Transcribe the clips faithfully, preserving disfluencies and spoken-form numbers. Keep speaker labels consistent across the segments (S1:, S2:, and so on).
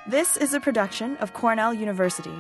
S1: This is a production of Cornell University.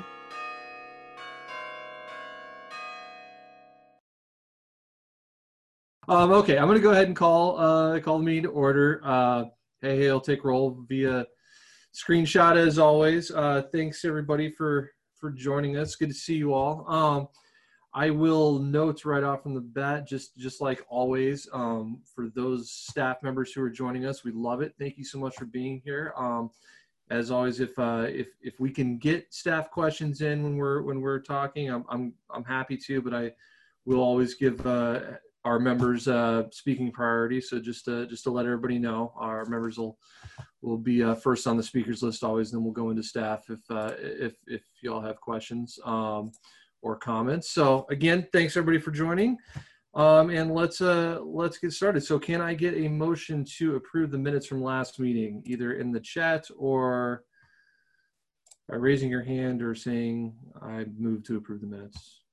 S2: Um, okay, I'm going to go ahead and call uh, call the meeting to order. Uh, hey, hey, I'll take roll via screenshot as always. Uh, thanks everybody for for joining us. Good to see you all. Um, I will note right off from the bat, just just like always, um, for those staff members who are joining us, we love it. Thank you so much for being here. Um, as always, if uh, if if we can get staff questions in when we're when we're talking, I'm I'm I'm happy to. But I will always give uh, our members uh, speaking priority. So just to, just to let everybody know, our members will will be uh, first on the speakers list always. Then we'll go into staff if uh, if if y'all have questions um, or comments. So again, thanks everybody for joining. Um, and let's uh, let's get started. So can I get a motion to approve the minutes from last meeting, either in the chat or by raising your hand or saying I move to approve the minutes?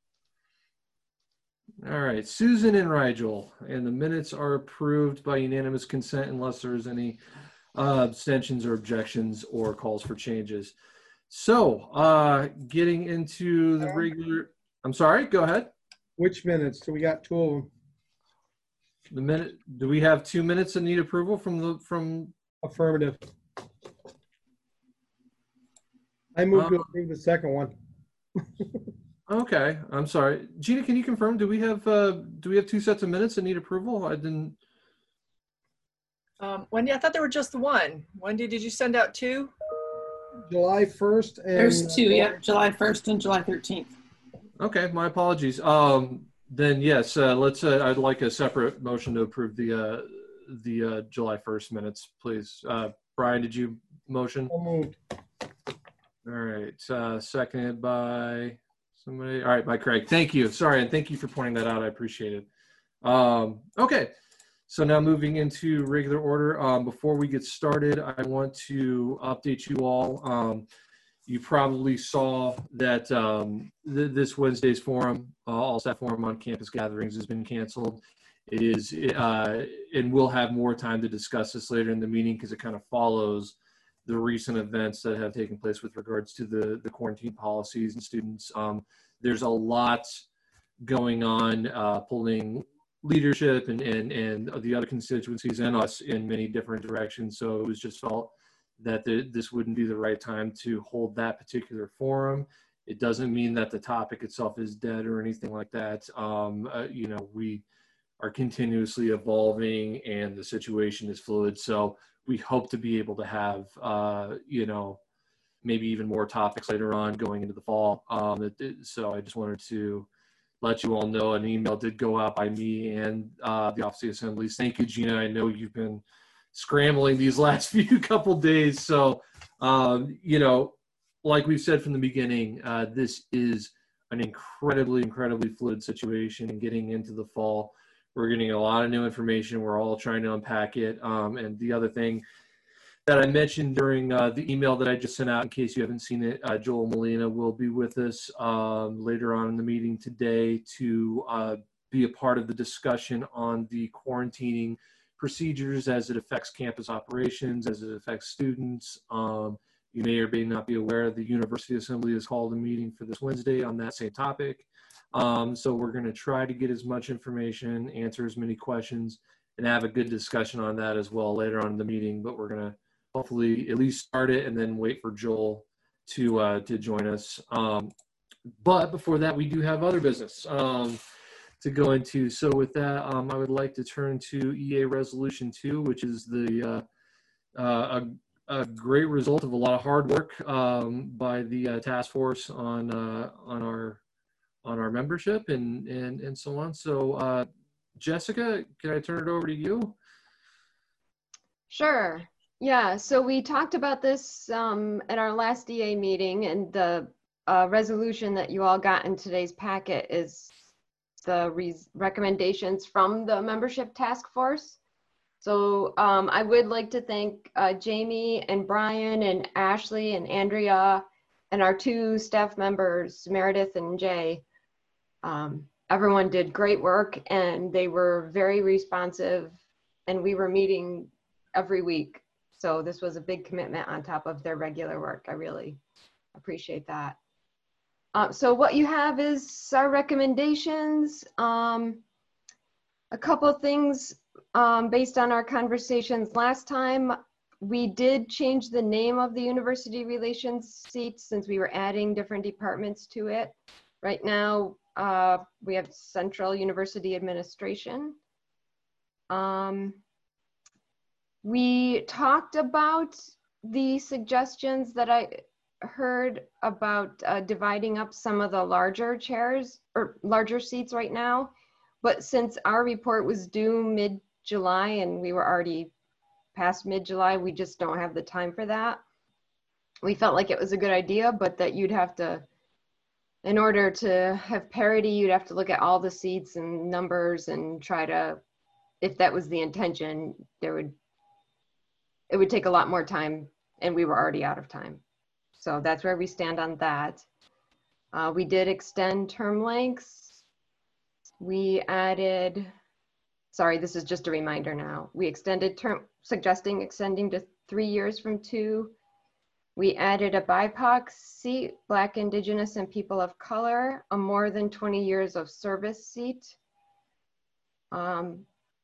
S2: All right, Susan and Rigel, and the minutes are approved by unanimous consent unless there's any uh, abstentions or objections or calls for changes. So uh, getting into the regular, I'm sorry, go ahead.
S3: Which minutes? So we got two of them.
S2: The minute, do we have two minutes that need approval from the, from?
S3: Affirmative. I moved
S2: Um,
S3: to approve the second one.
S2: Okay, I'm sorry. Gina, can you confirm, do we have, uh, do we have two sets of minutes that need approval? I didn't.
S4: Um, Wendy, I thought there were just the one. Wendy, did you send out two?
S3: July first and
S5: There's two, yeah, July first and July thirteenth.
S2: Okay, my apologies. Um, then yes, uh, let's, uh, I'd like a separate motion to approve the, uh, the uh, July first minutes, please. Uh, Brian, did you motion?
S3: So moved.
S2: All right, uh, seconded by somebody. All right, by Craig. Thank you. Sorry, and thank you for pointing that out. I appreciate it. Um, okay, so now moving into regular order. Um, before we get started, I want to update you all. Um, you probably saw that um, th this Wednesday's forum, uh, All Staff Forum on Campus Gatherings, has been canceled. It is, uh, and we'll have more time to discuss this later in the meeting because it kind of follows the recent events that have taken place with regards to the, the quarantine policies and students. Um, there's a lot going on, uh, pulling leadership and, and, and the other constituencies and us in many different directions. So it was just felt that the, this wouldn't be the right time to hold that particular forum. It doesn't mean that the topic itself is dead or anything like that. Um, uh, you know, we are continuously evolving and the situation is fluid. So we hope to be able to have, uh, you know, maybe even more topics later on going into the fall. Um, it, it, so I just wanted to let you all know an email did go out by me and uh, the Office of Assemblies. Thank you, Gina. I know you've been scrambling these last few couple days. So, um, you know, like we've said from the beginning, uh, this is an incredibly, incredibly fluid situation and getting into the fall. We're getting a lot of new information. We're all trying to unpack it. Um, and the other thing that I mentioned during uh, the email that I just sent out, in case you haven't seen it, uh, Joel Molina will be with us um, later on in the meeting today to uh, be a part of the discussion on the quarantining procedures as it affects campus operations, as it affects students. Um, you may or may not be aware the University Assembly has called a meeting for this Wednesday on that same topic. Um, so we're going to try to get as much information, answer as many questions, and have a good discussion on that as well later on in the meeting. But we're going to hopefully at least start it and then wait for Joel to uh, to join us. Um, but before that, we do have other business um, to go into. So with that, um, I would like to turn to E A Resolution two, which is the uh, uh, a, a great result of a lot of hard work um, by the uh, task force on uh, on our on our membership and and and so on. So uh, Jessica, can I turn it over to you?
S6: Sure. Yeah, so we talked about this um, at our last D A meeting, and the uh, resolution that you all got in today's packet is the re recommendations from the membership task force. So um, I would like to thank uh, Jamie and Brian and Ashley and Andrea and our two staff members, Meredith and Jay. Um, everyone did great work and they were very responsive, and we were meeting every week. So this was a big commitment on top of their regular work. I really appreciate that. Uh, so what you have is our recommendations. Um, a couple things um, based on our conversations last time. We did change the name of the university relations seat since we were adding different departments to it. Right now, uh, we have Central University Administration. Um, we talked about the suggestions that I heard about uh, dividing up some of the larger chairs or larger seats right now. But since our report was due mid-July and we were already past mid-July, we just don't have the time for that. We felt like it was a good idea, but that you'd have to, in order to have parity, you'd have to look at all the seats and numbers and try to, if that was the intention, there would, it would take a lot more time and we were already out of time. So that's where we stand on that. Uh, we did extend term lengths. We added, sorry, this is just a reminder now. We extended term, suggesting extending to three years from two. We added a B I P O C seat, Black, Indigenous, and people of color, a more than twenty years of service seat. Um,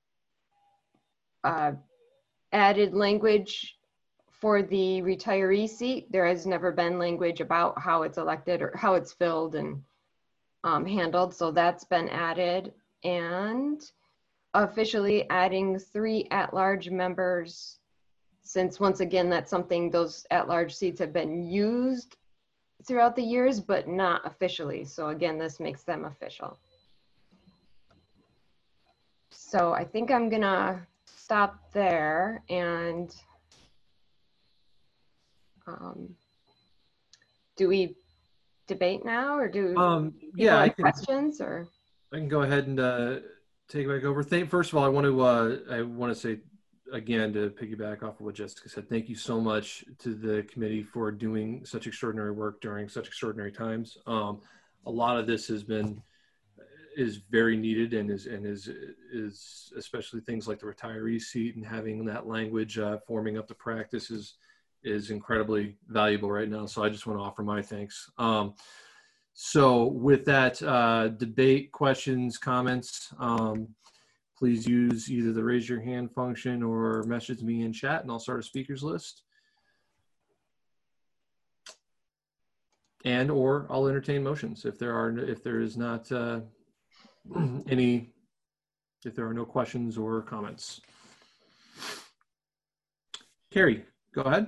S6: uh, added language for the retiree seat. There has never been language about how it's elected or how it's filled and um, handled, so that's been added. And officially adding three at-large members, since once again, that's something, those at-large seats have been used throughout the years, but not officially. So again, this makes them official. So I think I'm gonna stop there and um, do we debate now or do
S2: Um,
S6: people
S2: yeah, I
S6: have
S2: can,
S6: questions or?
S2: I can go ahead and uh, take it back over. Thank, first of all, I want to uh, I want to say again, to piggyback off of what Jessica said, thank you so much to the committee for doing such extraordinary work during such extraordinary times. Um, a lot of this has been is very needed and is and is is especially things like the retiree seat and having that language uh, forming up the practice is is incredibly valuable right now. So I just want to offer my thanks. Um, so with that, uh, debate, questions, comments, um, please use either the raise your hand function or message me in chat and I'll start a speakers list. And or I'll entertain motions if there are if there is not uh, any if there are no questions or comments. Carrie, go ahead.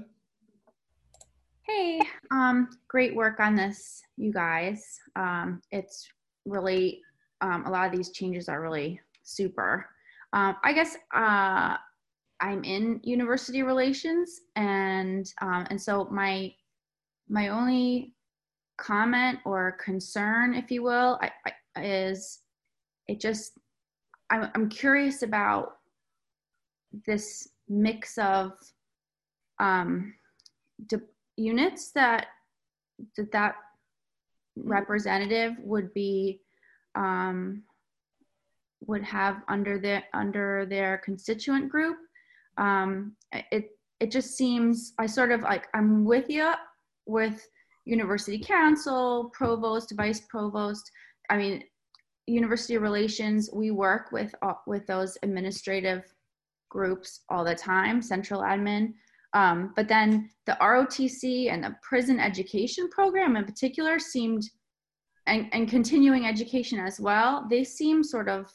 S7: Hey, um, great work on this, you guys. Um, it's really, um, a lot of these changes are really super. Um, I guess uh, I'm in university relations, and um, and so my my only comment or concern, if you will, I, I, is it just I'm, I'm curious about this mix of um, de- units that that that representative would be um, would have under their under their constituent group. Um, it it just seems I sort of like I'm with you with university council, provost, vice provost. I mean, university relations. We work with uh, with those administrative groups all the time, central admin. Um, but then the R O T C and the prison education program in particular seemed, and, and continuing education as well, they seem sort of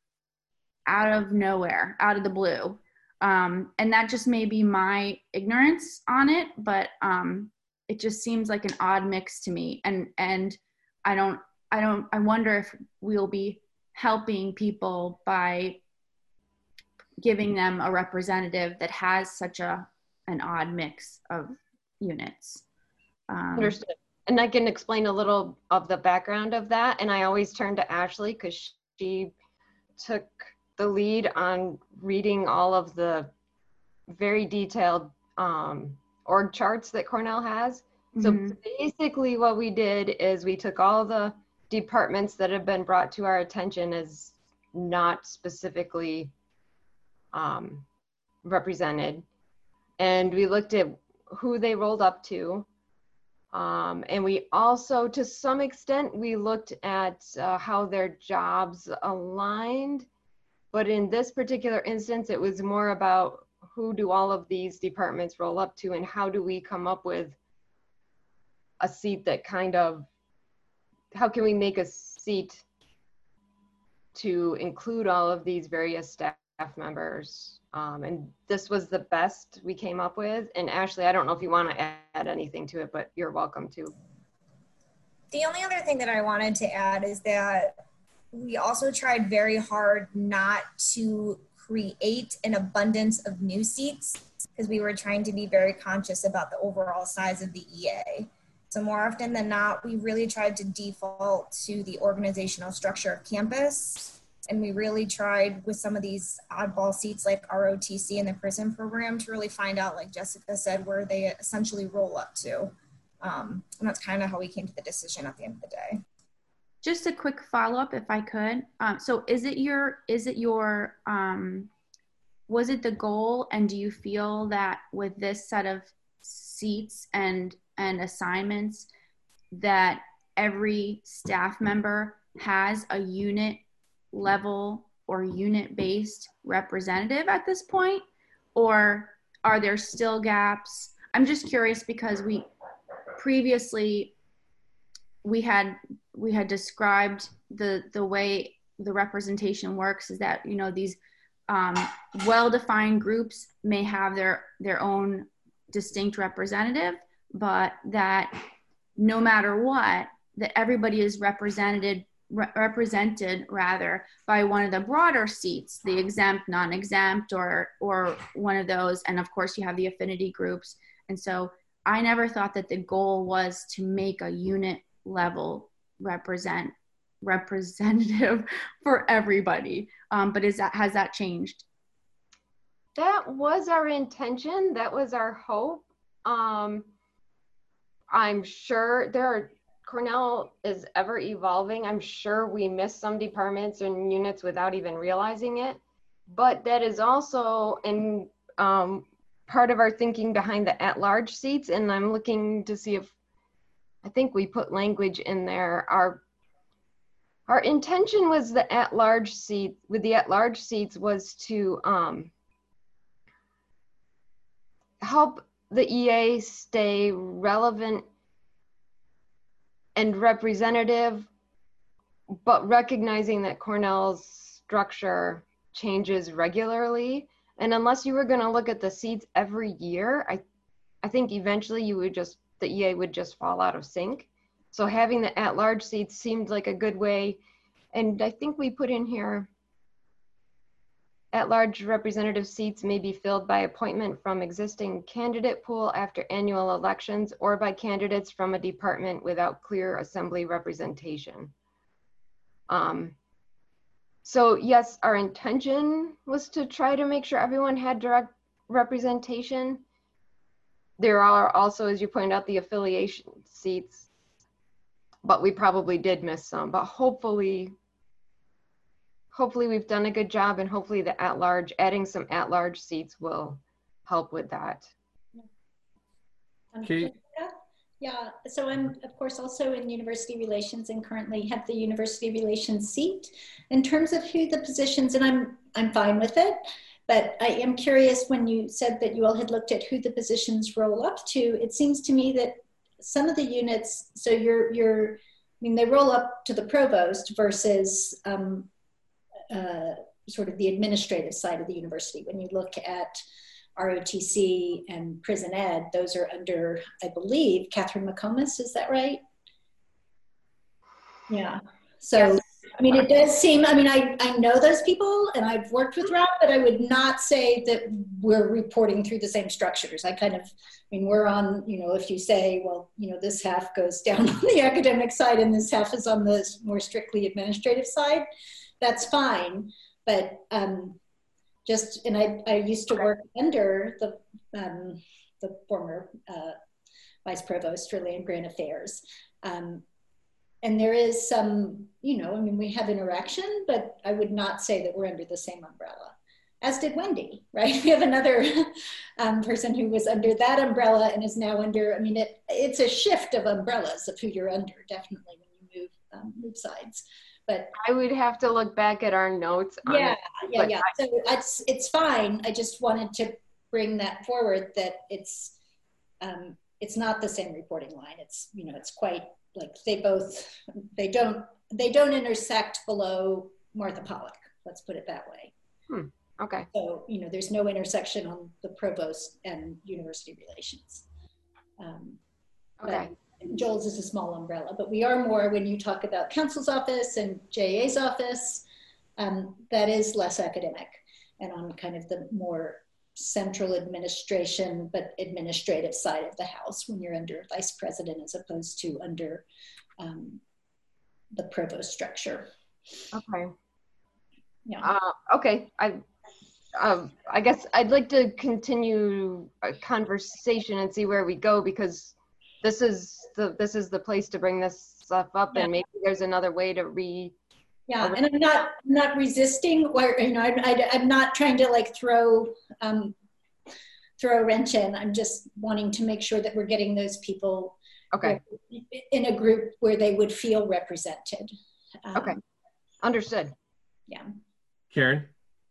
S7: out of nowhere, out of the blue. Um, and that just may be my ignorance on it, but um, it just seems like an odd mix to me. And, and I don't, I don't, I wonder if we'll be helping people by giving them a representative that has such a an odd mix of units. Um,
S6: Understood. And I can explain a little of the background of that. And I always turn to Ashley because she took the lead on reading all of the very detailed um, org charts that Cornell has. So
S7: mm-hmm.
S6: basically what we did is we took all the departments that have been brought to our attention as not specifically um, represented, and we looked at who they rolled up to. Um, and we also, to some extent, we looked at uh, how their jobs aligned. But in this particular instance, it was more about who do all of these departments roll up to, and how do we come up with a seat that kind of, how can we make a seat to include all of these various staff members? Um, and this was the best we came up with. And Ashley, I don't know if you want to add anything to it, but you're welcome to.
S8: The only other thing that I wanted to add is that we also tried very hard not to create an abundance of new seats, because we were trying to be very conscious about the overall size of the E A. So more often than not, we really tried to default to the organizational structure of campus. And we really tried with some of these oddball seats like R O T C and the prison program to really find out, like Jessica said, where they essentially roll up to. Um, and that's kind of how we came to the decision at the end of the day.
S7: Just a quick follow-up, if I could. Um, so is it your, is it your, um, was it the goal, and do you feel that with this set of seats and, and assignments that every staff member has a unit level or unit-based representative at this point? Or are there still gaps? I'm just curious because we previously, we had we had described the the way the representation works is that, you know, these um, well-defined groups may have their their own distinct representative, but that no matter what, that everybody is represented re represented rather by one of the broader seats, the exempt, non-exempt, or or one of those. And of course you have the affinity groups. And so I never thought that the goal was to make a unit level represent representative for everybody. Um, but is that, has that changed?
S6: That was our intention. That was our hope. Um, I'm sure there are, Cornell is ever evolving. I'm sure we miss some departments and units without even realizing it. But that is also in um, part of our thinking behind the at-large seats. And I'm looking to see if, I think we put language in there. Our, our intention was the at-large seat, with the at-large seats was to um, help the E A stay relevant and representative, but recognizing that Cornell's structure changes regularly. And unless you were gonna look at the seats every year, I, I think eventually you would just, the E A would just fall out of sync. So having the at-large seats seemed like a good way. And I think we put in here, at-large representative seats may be filled by appointment from existing candidate pool after annual elections, or by candidates from a department without clear assembly representation. Um, so yes, our intention was to try to make sure everyone had direct representation. There are also, as you pointed out, the affiliation seats, but we probably did miss some, but hopefully, hopefully we've done a good job, and hopefully the at-large, adding some at-large seats will help with that.
S2: Kate?
S9: Yeah, so I'm of course also in university relations and currently have the university relations seat. In terms of who the positions, and I'm, I'm fine with it, but I am curious, when you said that you all had looked at who the positions roll up to, it seems to me that some of the units, so you're, you're I mean, they roll up to the provost versus um, uh, sort of the administrative side of the university. When you look at R O T C and prison ed, those are under, I believe, Catherine McComas, is that right? Yeah, so, yes. I mean, it does seem, I mean, I, I know those people and I've worked with Rob, but I would not say that we're reporting through the same structures. I kind of, I mean, we're on, you know, if you say, well, you know, this half goes down on the academic side and this half is on the more strictly administrative side, that's fine. But um, just, and I, I used to work under the, um, the former uh, Vice Provost for Land Grant Affairs. Um, and there is some, you know, I mean, we have interaction, but I would not say that we're under the same umbrella. as did Wendy, right? We have another um, person who was under that umbrella and is now under, I mean, it, it's a shift of umbrellas of who you're under, definitely, when you move, um, move sides. But
S6: I would have to look back at our notes. On
S9: yeah,
S6: it,
S9: yeah, yeah.
S6: I,
S9: so it's, it's fine. I just wanted to bring that forward, that it's, um, it's not the same reporting line. It's, you know, it's quite like they both, they don't, they don't intersect below Martha Pollack. Let's put it that way.
S6: Hmm. Okay.
S9: So, you know, there's no intersection on the provost and university relations. Um,
S6: Okay.
S9: Joel's is a small umbrella, but we are more, when you talk about council's office and J A's office, um, that is less academic and on kind of the more central administration, but administrative side of the house when you're under vice president as opposed to under um, the provost structure.
S6: Okay.
S9: Yeah.
S6: Uh, okay. I, um, I guess I'd like to continue a conversation and see where we go, because this is the this is the place to bring this stuff up,
S9: Yeah.
S6: and maybe there's another way to re.
S9: Yeah, and I'm not not resisting, or you know, I, I, I'm not trying to like throw um, throw a wrench in. I'm just wanting to make sure that we're getting those people
S6: Okay.
S9: in a group where they would feel represented. Um,
S6: Okay. Understood.
S9: Yeah.
S2: Karen?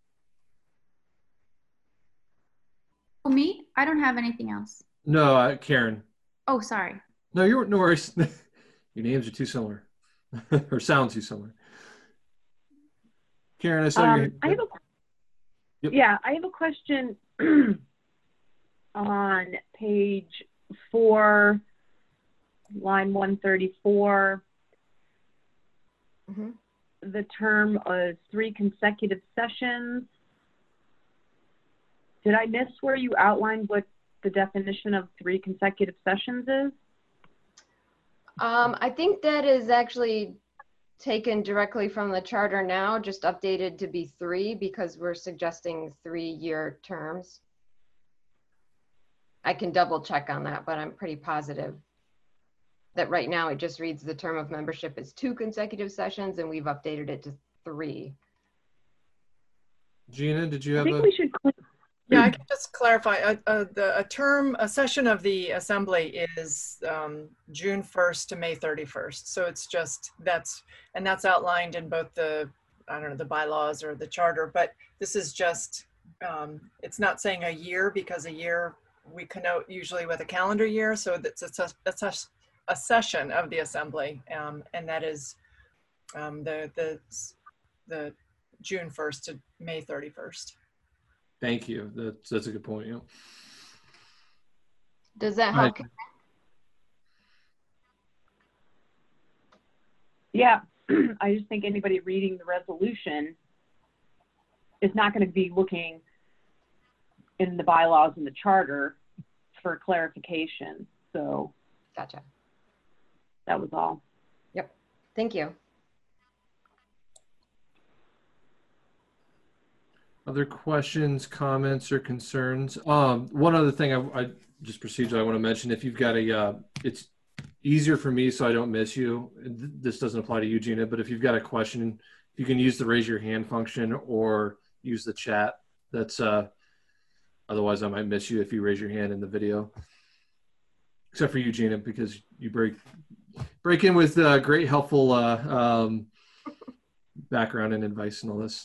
S7: Oh, me? I don't have anything else.
S2: No, uh, Karen.
S7: Oh, sorry.
S2: No, you're no worries. Your names are too similar, or sound too similar. Karen, I saw
S10: Um,
S2: your.
S10: I have a,
S2: Yep.
S10: Yeah, I have a question on page four, line one thirty-four.
S6: Mm-hmm.
S10: The term is three consecutive sessions. Did I miss where you outlined what the definition of three consecutive sessions is?
S6: Um, I think that is actually taken directly from the charter now, just updated to be three because we're suggesting three-year terms. I can double check on that, but I'm pretty positive that right now it just reads the term of membership as two consecutive sessions, and we've updated it to three.
S2: Gina, did you
S10: I
S2: have
S10: think
S2: a?
S10: we should.
S4: Yeah, I can just clarify. A, a, the, a term, a session of the assembly is um, June first to May thirty-first. So it's just, that's, and that's outlined in both the, I don't know, the bylaws or the charter, but this is just, um, it's not saying a year, because a year we connote usually with a calendar year. So that's a, that's a, a session of the assembly. Um, and that is um, the, the, the June first to May thirty-first.
S2: Thank you. That's that's a good point. Yeah.
S6: Does that
S2: All
S6: help?
S2: right.
S10: Yeah, I just think anybody reading the resolution is not going to be looking in the bylaws and the charter for clarification. So
S6: Gotcha.
S10: that was all.
S6: Yep. Thank you.
S2: Other questions, comments, or concerns? Um, one other thing I, I just procedure I want to mention: if you've got a, uh, it's easier for me so I don't miss you. This doesn't apply to you, Gina, but if you've got a question, you can use the raise your hand function or use the chat. That's uh, otherwise I might miss you if you raise your hand in the video. Except for you, Gina, because you break break in with uh, great helpful uh, um, background and advice and all this.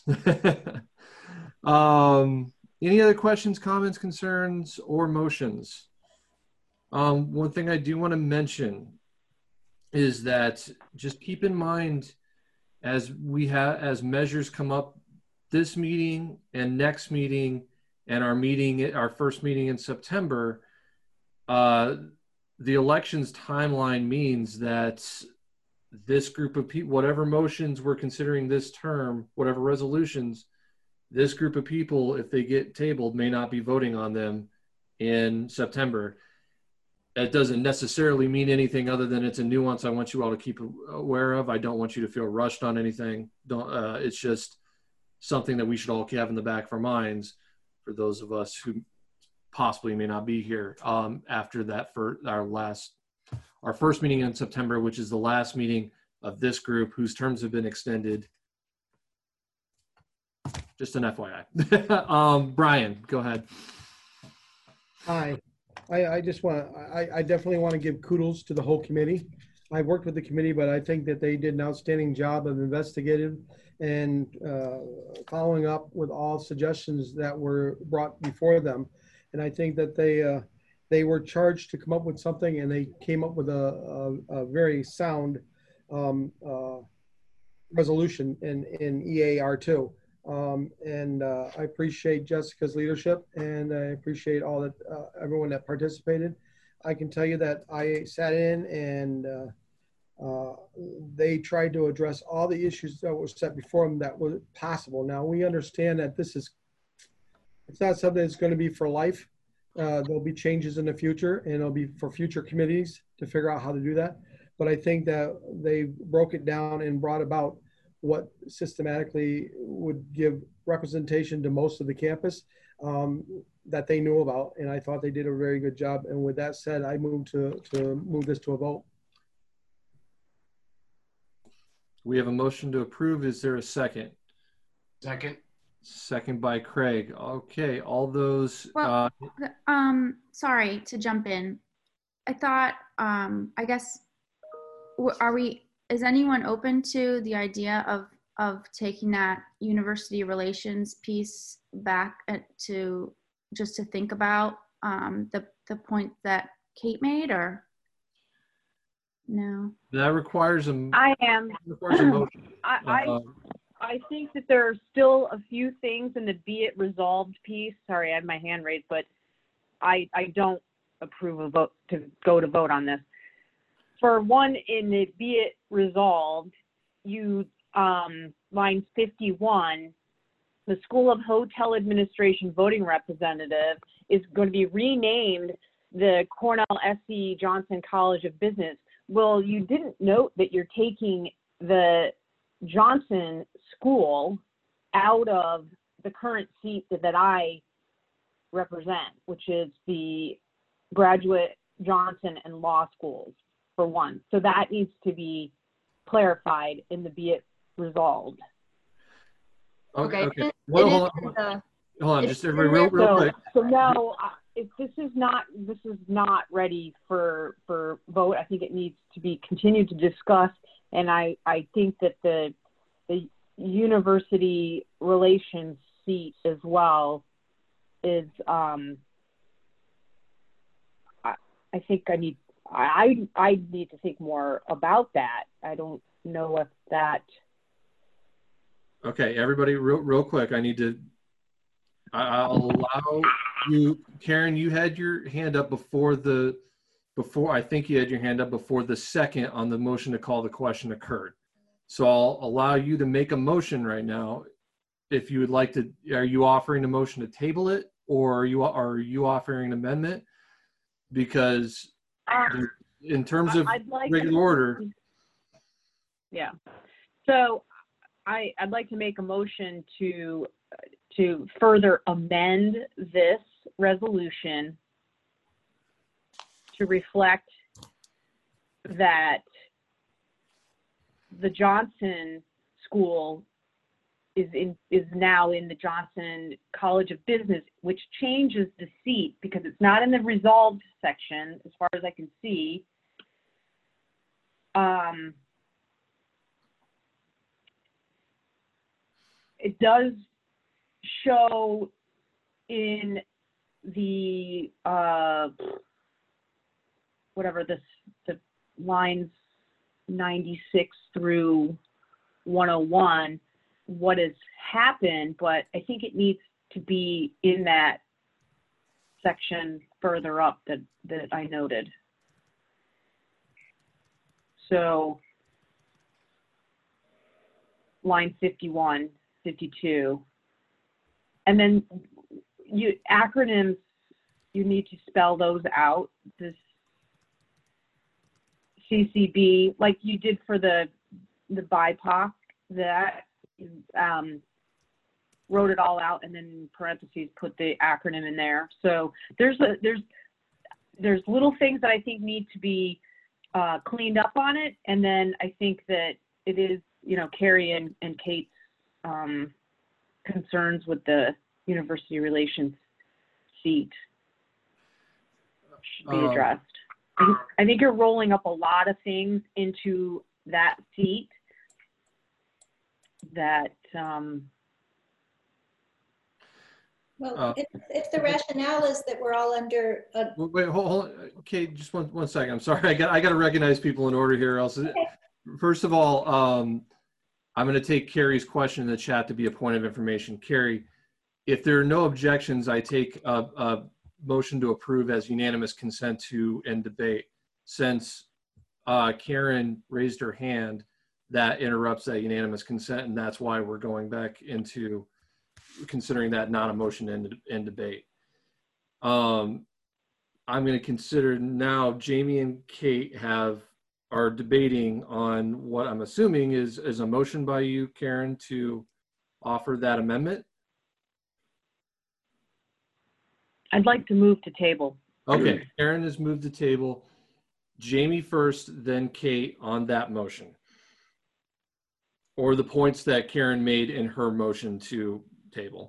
S2: Um, any other questions, comments, concerns, or motions? Um, one thing I do want to mention is that just keep in mind as we have, as measures come up this meeting and next meeting and our meeting, our first meeting in September, uh, the elections timeline means that this group of people, whatever motions we're considering this term, whatever resolutions, this group of people, if they get tabled, may not be voting on them in September. That doesn't necessarily mean anything other than it's a nuance I want you all to keep aware of. I don't want you to feel rushed on anything. Don't. Uh, it's just something that we should all have in the back of our minds for those of us who possibly may not be here um, after that for our last, our first meeting in September, which is the last meeting of this group whose terms have been extended Just an F Y I. um, Brian, go ahead.
S3: Hi. I, I just want, I, I definitely want to give kudos to the whole committee. I worked with the committee, but I think that they did an outstanding job of investigating and uh, following up with all suggestions that were brought before them. And I think that they uh, they were charged to come up with something, and they came up with a, a, a very sound um, uh, resolution in, in E A R two. Um, and uh, I appreciate Jessica's leadership, and I appreciate all that uh, everyone that participated. I can tell you that I sat in and uh, uh, they tried to address all the issues that were set before them that was possible. Now we understand that this is, it's not something that's going to be for life. Uh, there'll be changes in the future, and it'll be for future committees to figure out how to do that. But I think that they broke it down and brought about what systematically would give representation to most of the campus um, that they knew about. And I thought they did a very good job. And with that said, I move to, to move this to a vote.
S2: We have a motion to approve. Is there a second?
S11: Second.
S2: Second by Craig. Okay, all those.
S7: Well,
S2: uh,
S7: um, sorry to jump in. I thought, um, I guess, w- are we, is anyone open to the idea of, of taking that university relations piece back at, to just to think about um, the, the point that Kate made, or no?
S2: That requires a,
S10: I am.
S2: requires a motion.
S10: I, I,
S2: Um,
S10: I think that there are still a few things in the be it resolved piece. Sorry, I had my hand raised, but I, I don't approve of vote to go to vote on this. For one, in the be it resolved, you, um, line fifty-one, the School of Hotel Administration voting representative is going to be renamed the Cornell S C Johnson College of Business. Well, you didn't note that you're taking the Johnson School out of the current seat that I represent, which is the Graduate Johnson and Law Schools, for one. So that needs to be clarified in the be it resolved.
S2: Okay.
S6: Okay.
S2: okay.
S6: It-
S2: Well,
S6: it
S2: hold
S6: is
S2: on.
S6: in the-
S2: Hold on,
S6: it's
S2: just real, real, real
S10: So,
S2: quick.
S10: so no, uh, if this is not, this is not ready for, for vote. I think it needs to be continued to discuss. And I, I think that the, the university relations seat as well is, um, I, I think I need, I, I need to think more about that. I don't know if that.
S2: Okay, everybody, real, real quick. I need to. I- I'll allow you, Karen. You had your hand up before the, before I think you had your hand up before the second on the motion to call the question occurred. So I'll allow you to make a motion right now. If you would like to, are you offering a motion to table it, or are you are you offering an amendment? Because in terms of
S10: I'd like
S2: regular
S10: to-
S2: order.
S10: Yeah. So I, I'd like to make a motion to, to further amend this resolution to reflect that the Johnson School is in, is now in the Johnson College of Business, which changes the seat because it's not in the resolved section, as far as I can see. Um, it does show in the, uh, whatever this, the lines ninety-six through one oh one, what has happened, but I think it needs to be in that section further up that, that I noted. So line fifty-one, fifty-two. And then you acronyms, you need to spell those out. This C C B, like you did for the the B I P O C, that um, wrote it all out and then in parentheses put the acronym in there. So there's a, there's there's little things that I think need to be uh, cleaned up on it, and then I think that it is, you know, Carrie and, and Kate's um, concerns with the university relations seat should be
S2: Um,
S10: addressed. I think, I think you're rolling up a lot of things into that seat that, um,
S9: Well,
S2: Uh,
S9: if, if the rationale is that we're all under, a,
S2: Wait, wait, hold, hold, okay, just one, one second. I'm sorry. I got, I got to recognize people in order here. Else, first of all, um, I'm going to take Carrie's question in the chat to be a point of information. Carrie, if there are no objections, I take a, a motion to approve as unanimous consent to end debate. Since uh, Karen raised her hand, that interrupts that unanimous consent, and that's why we're going back into considering that not a motion in, in debate. Um, I'm going to consider now Jamie and Kate have are debating on what I'm assuming is, is a motion by you, Karen, to offer that amendment.
S10: I'd like to move to table.
S2: Okay, Karen has moved the table. Jamie first, then Kate on that motion. Or the points that Karen made in her motion to table.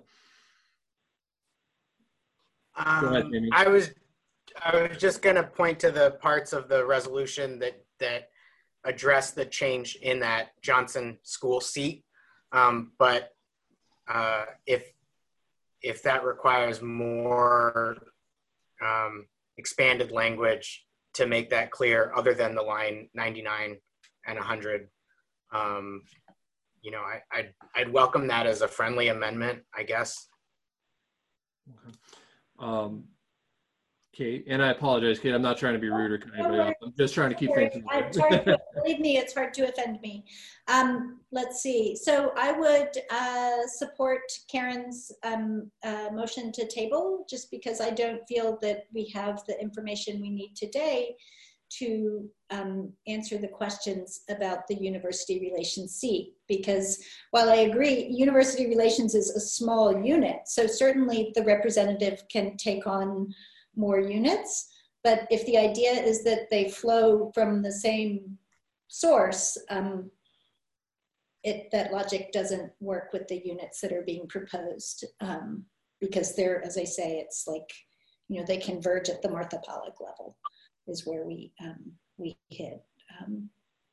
S11: Um,
S2: Go ahead, Jamie.
S11: I was, I was just going to point to the parts of the resolution that that address the change in that Johnson school seat. Um, but uh, if if that requires more um, expanded language to make that clear, other than the line ninety-nine and one hundred, um, you know, I, I'd I'd welcome that as a friendly amendment, I guess.
S2: Okay. Um, Kate, and I apologize, Kate. I'm not trying to be rude or cut anybody off. I'm just trying to keep things.
S9: it's hard to, believe me, it's hard to offend me. Um, let's see. So I would uh, support Karen's um, uh, motion to table, just because I don't feel that we have the information we need today to um, answer the questions about the university relations seat. Because while I agree, university relations is a small unit, so certainly the representative can take on more units, but if the idea is that they flow from the same source, um, it, that logic doesn't work with the units that are being proposed, um, because they're, as I say, it's like, you know, they converge at the Martha Pollack level is where we, um, we hit. Um,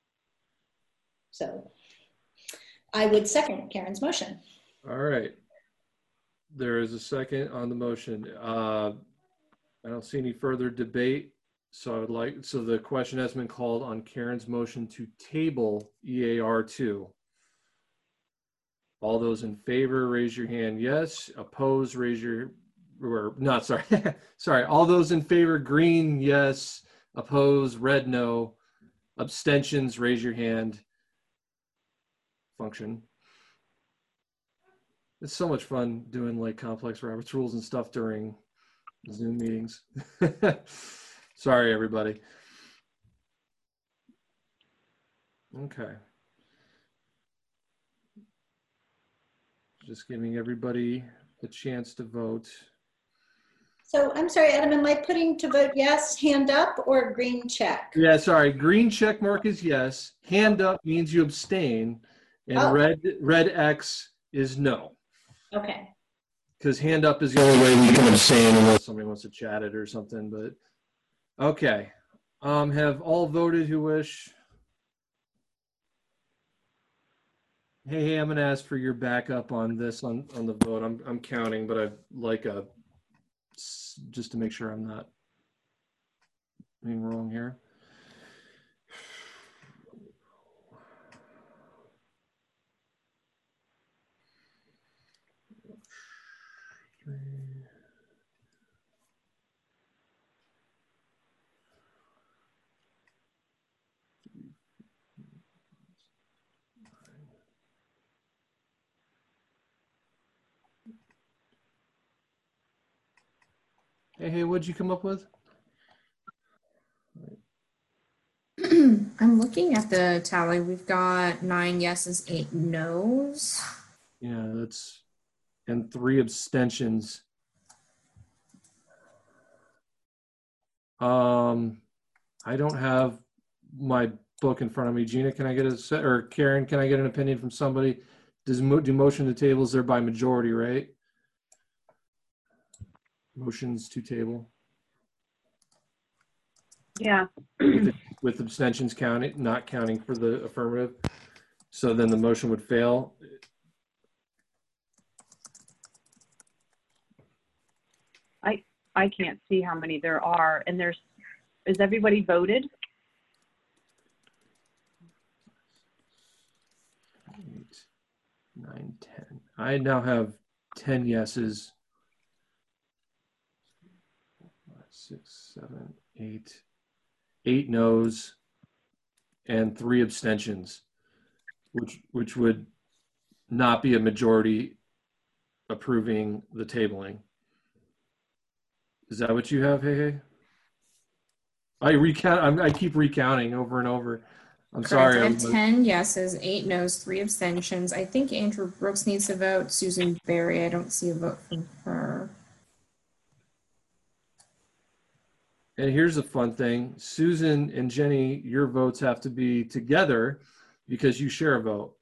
S9: so I would second Karen's motion.
S2: All right. There is a second on the motion. Uh, I don't see any further debate. So I would like, so the question has been called on Karen's motion to table E A R two. All those in favor, raise your hand. Yes. Oppose, raise your, or not, sorry. Sorry. All those in favor, green, yes. Oppose, red, no. Abstentions, raise your hand. Function. It's so much fun doing like complex Robert's rules and stuff during Zoom meetings. Sorry, everybody. Okay. Just giving everybody a chance to vote.
S9: So I'm sorry, Adam, am I putting to vote yes, hand up, or green check?
S2: Yeah, sorry. Green check mark is yes. Hand up means you abstain. And
S9: Oh.
S2: red red X is no.
S9: Okay.
S2: Because hand up is the only way we can abstain unless somebody wants to chat it or something. But okay. Um, have all voted who wish? Hey, hey, I'm gonna ask for your backup on this on, on the vote. I'm I'm counting, but I'd like a just to make sure I'm not being wrong here. Three. Hey, hey, what'd you come up with?
S12: I'm looking at the tally. We've got nine yeses, eight nos.
S2: Yeah, that's, and three abstentions. Um, I don't have my book in front of me. Gina, can I get a, or Karen, can I get an opinion from somebody? Does mo do motion to tables there by majority, right? Motions to table.
S10: Yeah.
S2: with, with abstentions counting, not counting for the affirmative. So then the motion would fail.
S10: I I can't see how many there are. And there's, is everybody voted?
S2: Eight, nine, ten. I now have ten yeses. Five, six, seven, eight. Eight no's and three abstentions, which which would not be a majority approving the tabling. Is that what you have, Hey Hey? I recount. I'm, I keep recounting over and over. I'm
S12: Correct.
S2: sorry.
S12: I
S2: I'm,
S12: have ten yeses, eight no's, three abstentions. I think Andrew Brooks needs to vote. Susan Berry, I don't see a vote from her.
S2: And here's a fun thing. Susan and Jenny, your votes have to be together because you share a vote.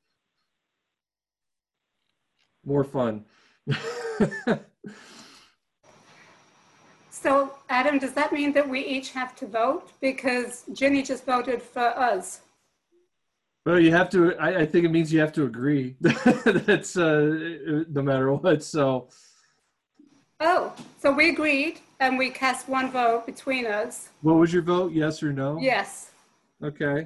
S2: More fun.
S13: So, Adam, does that mean that we each have to vote? Because Jenny just voted for us.
S2: Well, you have to, I, I think it means you have to agree. That's uh, no matter what, so.
S13: Oh, so we agreed and we cast one vote between us.
S2: What was your vote, yes or no?
S13: Yes.
S2: Okay.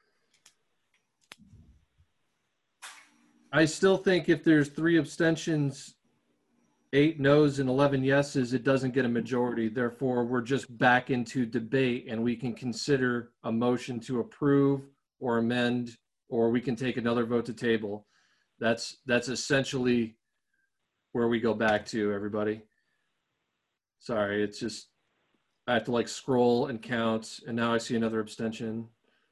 S2: I still think if there's three abstentions, eight no's and eleven yeses, it doesn't get a majority. Therefore, we're just back into debate and we can consider a motion to approve or amend, or we can take another vote to table. That's, that's essentially where we go back to, everybody. Sorry, it's just, I have to like scroll and count, and now I see another abstention.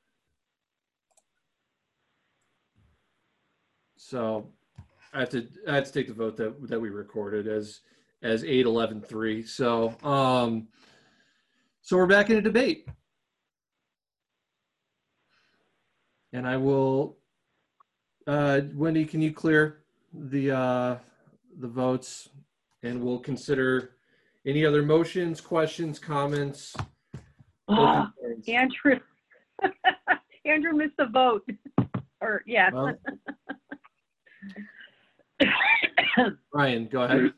S2: So I have to, I have to take the vote that, that we recorded as, as eight, eleven, three. So, um, so we're back in a debate. And I will, uh, Wendy, can you clear the, uh, the votes, and we'll consider any other motions, questions, comments?
S10: Oh, Andrew, Andrew missed the vote. Or, yeah.
S2: Well, Ryan, go ahead.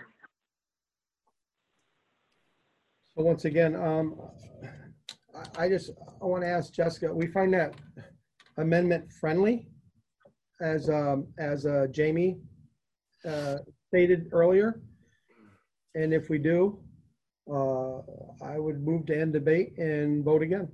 S3: So once again, um, I, I just, I want to ask Jessica, we find that amendment friendly, as, um, as uh, Jamie uh, stated earlier? And if we do, uh, I would move to end debate and vote again.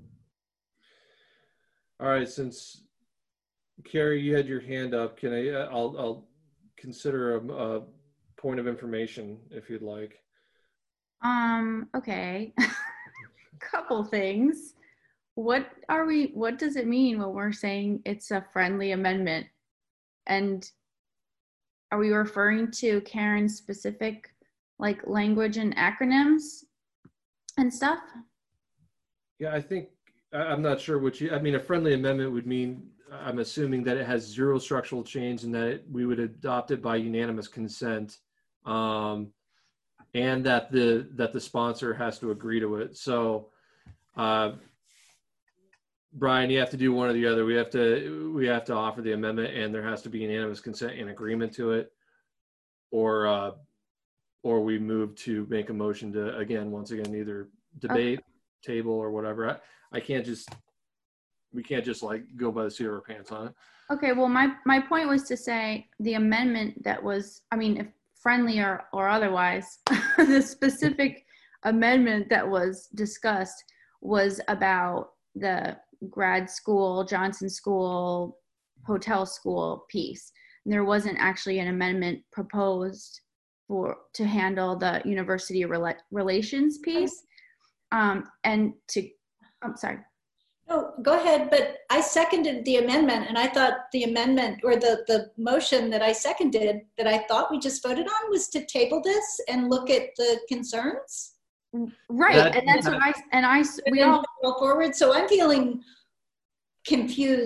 S2: All right, since Carrie, you had your hand up, can I, I'll, I'll consider a, a point of information if you'd like.
S7: Um, okay. Couple things. What are we, what does it mean when we're saying it's a friendly amendment? And are we referring to Karen's specific like language and acronyms and stuff?
S2: Yeah, I think, I'm not sure what you, I mean, a friendly amendment would mean, I'm assuming that it has zero structural change and that it, we would adopt it by unanimous consent, um, and that the, that the sponsor has to agree to it. So, uh, Brian, you have to do one or the other. We have to, we have to offer the amendment and there has to be unanimous consent and agreement to it, or, uh, or we move to make a motion to, again, once again, either debate, okay, table, or whatever. I, I can't just, we can't just like go by the seat of our pants on it.
S7: Okay, well, my, my point was to say the amendment that was, I mean, if friendly or, or otherwise, the specific amendment that was discussed was about the grad school, Johnson School, hotel school piece. And there wasn't actually an amendment proposed for to handle the university rela relations piece. Um, and to, I'm sorry.
S9: Oh, go ahead, but I seconded the amendment and I thought the amendment or the, the motion that I seconded that I thought we just voted on was to table this and look at the concerns.
S7: Right, that, and that's what I, and I,
S9: and
S7: we all
S9: go forward. So I'm feeling confused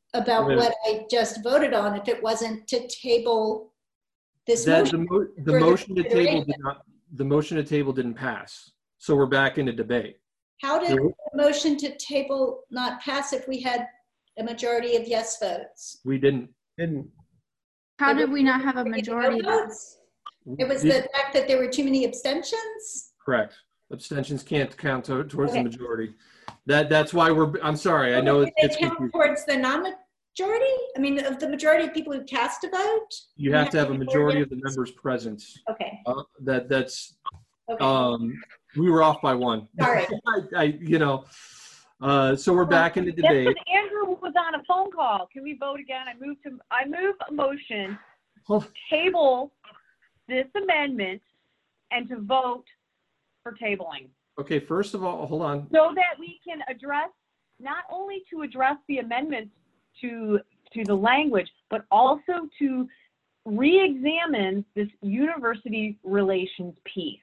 S9: about
S2: Wait.
S9: what I just voted on if it wasn't to table this
S2: That the,
S9: motion.
S2: mo- the
S9: for
S2: motion to table
S9: consideration.
S2: did not. The motion to table didn't pass, so we're back into debate.
S9: How did
S2: There-
S9: the motion to table not pass if we had a majority of yes votes?
S2: We didn't.
S3: Didn't.
S7: How did we not have a majority?
S9: No votes? It was the fact that there were too many abstentions?
S2: Correct. Abstentions can't count to, towards
S9: Okay.
S2: the majority. That that's why we're. I'm sorry. I know
S9: Did
S2: it's
S9: it count
S2: confusing.
S9: towards the non-majority? I mean, of the majority of people who cast a vote?
S2: You have to have a
S9: be
S2: majority
S9: four
S2: of the members present.
S9: Okay.
S2: Uh, that that's.
S9: Okay.
S2: Um, we were off by one.
S9: Sorry.
S2: I, I you know. Uh, so we're back into
S10: That's
S2: debate.
S10: because Andrew was on a phone call. Can we vote again? I move to, I move a motion
S2: Oh.
S10: to table this amendment and to vote for tabling.
S2: Okay. First of all, hold on.
S10: So that we can address, not only to address the amendments to, to the language, but also to re-examine this university relations piece.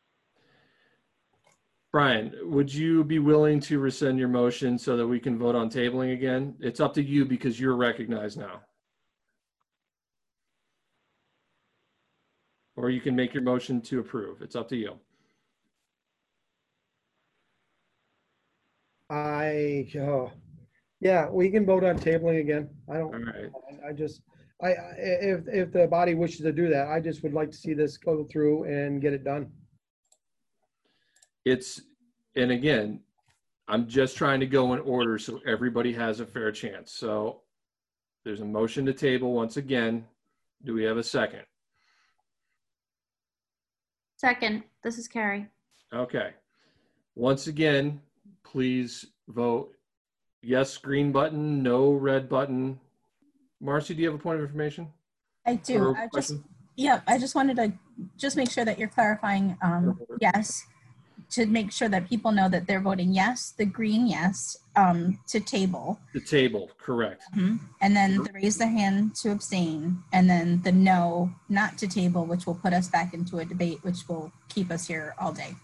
S2: Brian, would you be willing to rescind your motion so that we can vote on tabling again? It's up to you because you're recognized now. Or you can make your motion to approve. It's up to you.
S3: I, oh, yeah, we can vote on tabling again. I don't,
S2: All right.
S3: I just, I, I- if, if the body wishes to do that, I just would like to see this go through and get it done.
S2: It's, and again, I'm just trying to go in order so everybody has a fair chance. So there's a motion to table once again. Do we have a second?
S7: Second, this is Carrie.
S2: Okay. Once again, please vote yes, green button, no, red button. Marcy, do you have a point of information?
S14: I do.
S2: Or
S14: I just,
S2: question?
S14: yeah, I just wanted to just make sure that you're clarifying um, yes, to make sure that people know that they're voting yes, the green yes, um, to table.
S2: The table, correct.
S14: Mhm. And then the raise the hand to abstain, and then the no, not to table, which will put us back into a debate, which will keep us here all day.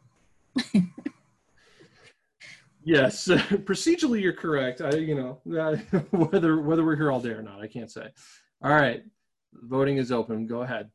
S2: Yes, procedurally you're correct. I, you know, uh, whether whether we're here all day or not, I can't say. All right, voting is open. Go ahead.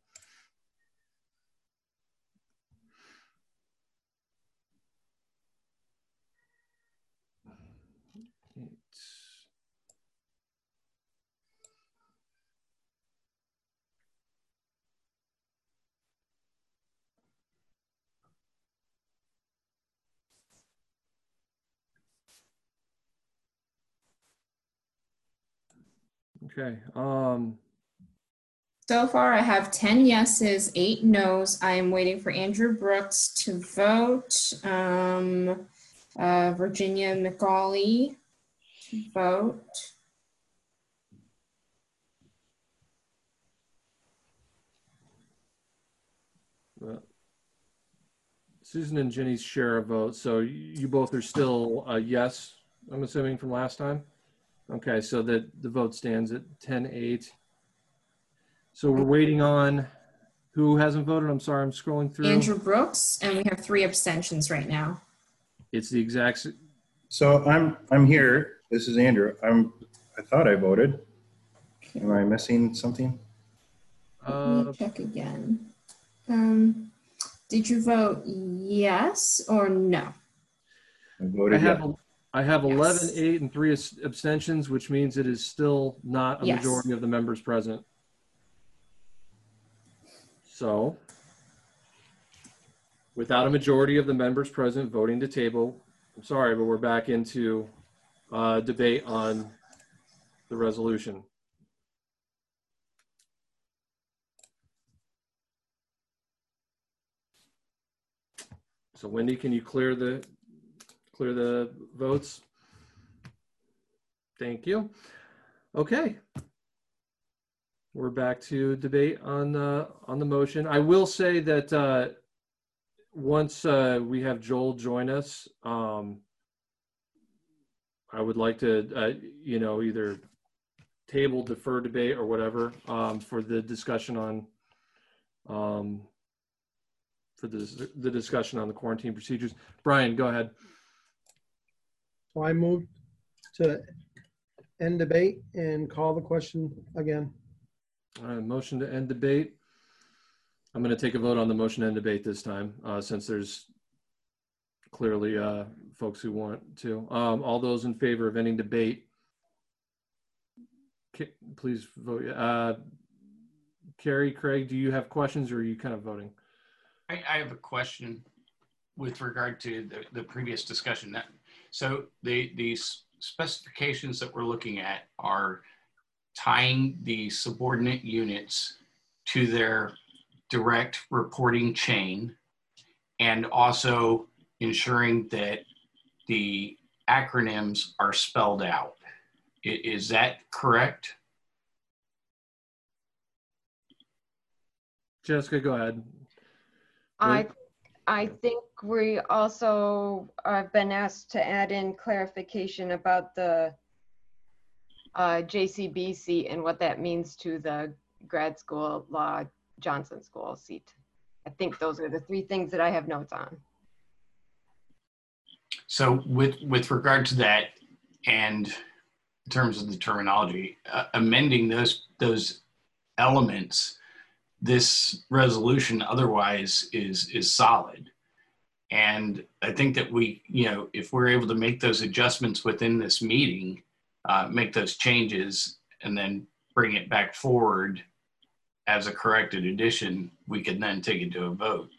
S2: Okay. Um,
S12: So far, I have ten yeses, eight nos. I am waiting for Andrew Brooks to vote. Um, uh, Virginia McCauley to vote.
S2: uh, Susan and Jenny's share a vote. So you both are still a yes, I'm assuming, from last time? Okay, so that the vote stands at ten eight. So we're waiting on, who hasn't voted? I'm sorry, I'm scrolling through.
S12: Andrew Brooks, and we have three abstentions right now.
S2: It's the exact, s-
S15: So I'm, I'm here. This is Andrew. I'm, I thought I voted. Am I missing something?
S12: Let
S2: uh,
S12: me check again. Um, did you vote yes or no?
S15: I
S2: I
S15: voted
S2: have,
S15: yes.
S2: a- I have eleven,
S12: Yes.
S2: eight, and three as- abstentions, which means it is still not a
S12: Yes.
S2: majority of the members present. So, without a majority of the members present voting to table, I'm sorry, but we're back into uh, debate on the resolution. So Wendy, can you clear the clear the votes? Thank you. Okay. We're back to debate on the on the motion. I will say that uh, once uh, we have Joel join us, um, I would like to, uh, you know, either table, defer debate, or whatever um, for the discussion on um, for the the discussion on the quarantine procedures. Brian, go ahead.
S3: So I moved to end debate and call the question again.
S2: All right, motion to end debate. I'm going to take a vote on the motion to end debate this time, uh, since there's clearly uh, folks who want to. Um, all those in favor of ending debate, please vote. Uh, Carrie, Craig, do you have questions, or are you kind of voting?
S16: I, I have a question with regard to the, the previous discussion. That, so the these specifications that we're looking at are tying the subordinate units to their direct reporting chain, and also ensuring that the acronyms are spelled out. I, is that correct?
S2: Jessica, go ahead.
S6: I, I think we also have been asked to add in clarification about the uh, J C B seat and what that means to the grad school law Johnson School seat. I think those are the three things that I have notes on.
S16: So with, with regard to that, and in terms of the terminology, uh, amending those, those elements, this resolution otherwise is, is solid. And I think that we, you know, if we're able to make those adjustments within this meeting, uh, make those changes, and then bring it back forward as a corrected edition, we can then take it to a vote.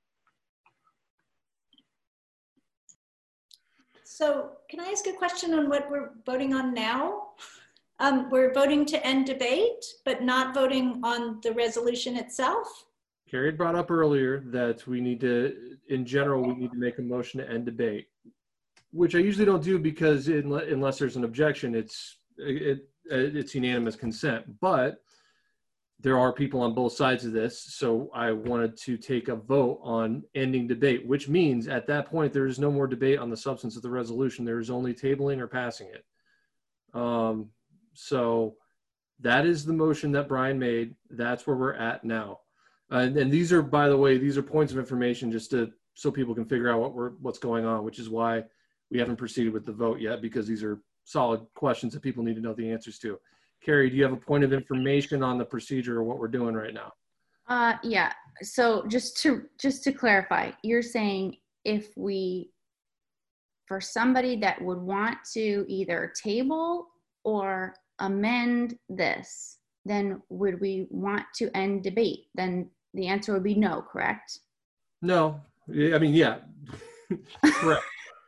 S9: So can I ask a question on what we're voting on now? Um, we're voting to end debate, but not voting on the resolution itself?
S2: Carrie had brought up earlier that we need to, in general, we need to make a motion to end debate, which I usually don't do because in, unless there's an objection, it's, it, it's unanimous consent. But there are people on both sides of this, so I wanted to take a vote on ending debate, which means at that point there is no more debate on the substance of the resolution. There is only tabling or passing it. Um, so that is the motion that Brian made. That's where we're at now. Uh, and, and these are, by the way, these are points of information just to so people can figure out what we're what's going on, which is why we haven't proceeded with the vote yet, because these are solid questions that people need to know the answers to. Carrie, do you have a point of information on the procedure or what we're doing right now?
S7: Uh, yeah. So just to just to clarify, you're saying if we, for somebody that would want to either table or amend this, then would we want to end debate? Then the answer would be no, correct?
S2: No. I mean, yeah. Correct.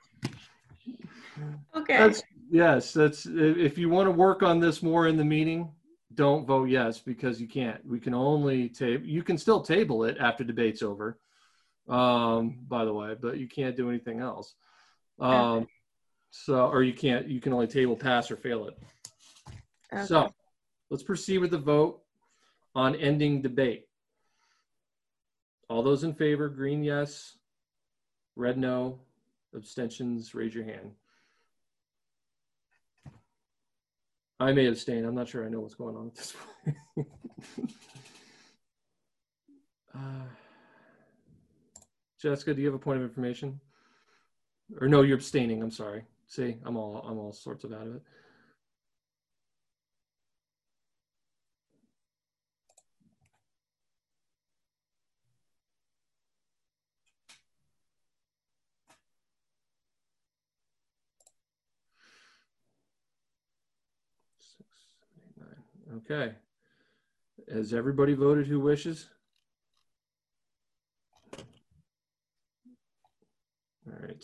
S7: Okay.
S2: That's, yes, that's, if you want to work on this more in the meeting, don't vote yes, because you can't. We can only table, you can still table it after debate's over, um, by the way, but you can't do anything else. Um, okay. So, or you can't, you can only table, pass, or fail it. Okay. So let's proceed with the vote on ending debate. All those in favor, green yes, red no, abstentions, raise your hand. I may abstain. I'm not sure I know what's going on at this point. uh, Jessica, do you have a point of information? Or no, you're abstaining. I'm sorry. See, I'm all I'm all sorts of out of it. Okay. Has everybody voted who wishes? All right.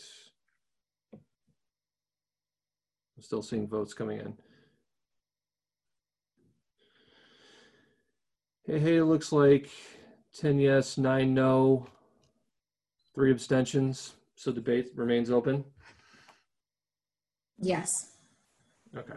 S2: I'm still seeing votes coming in. Hey, hey, it looks like ten yes, nine no, three abstentions. So debate remains open?
S12: Yes.
S2: Okay.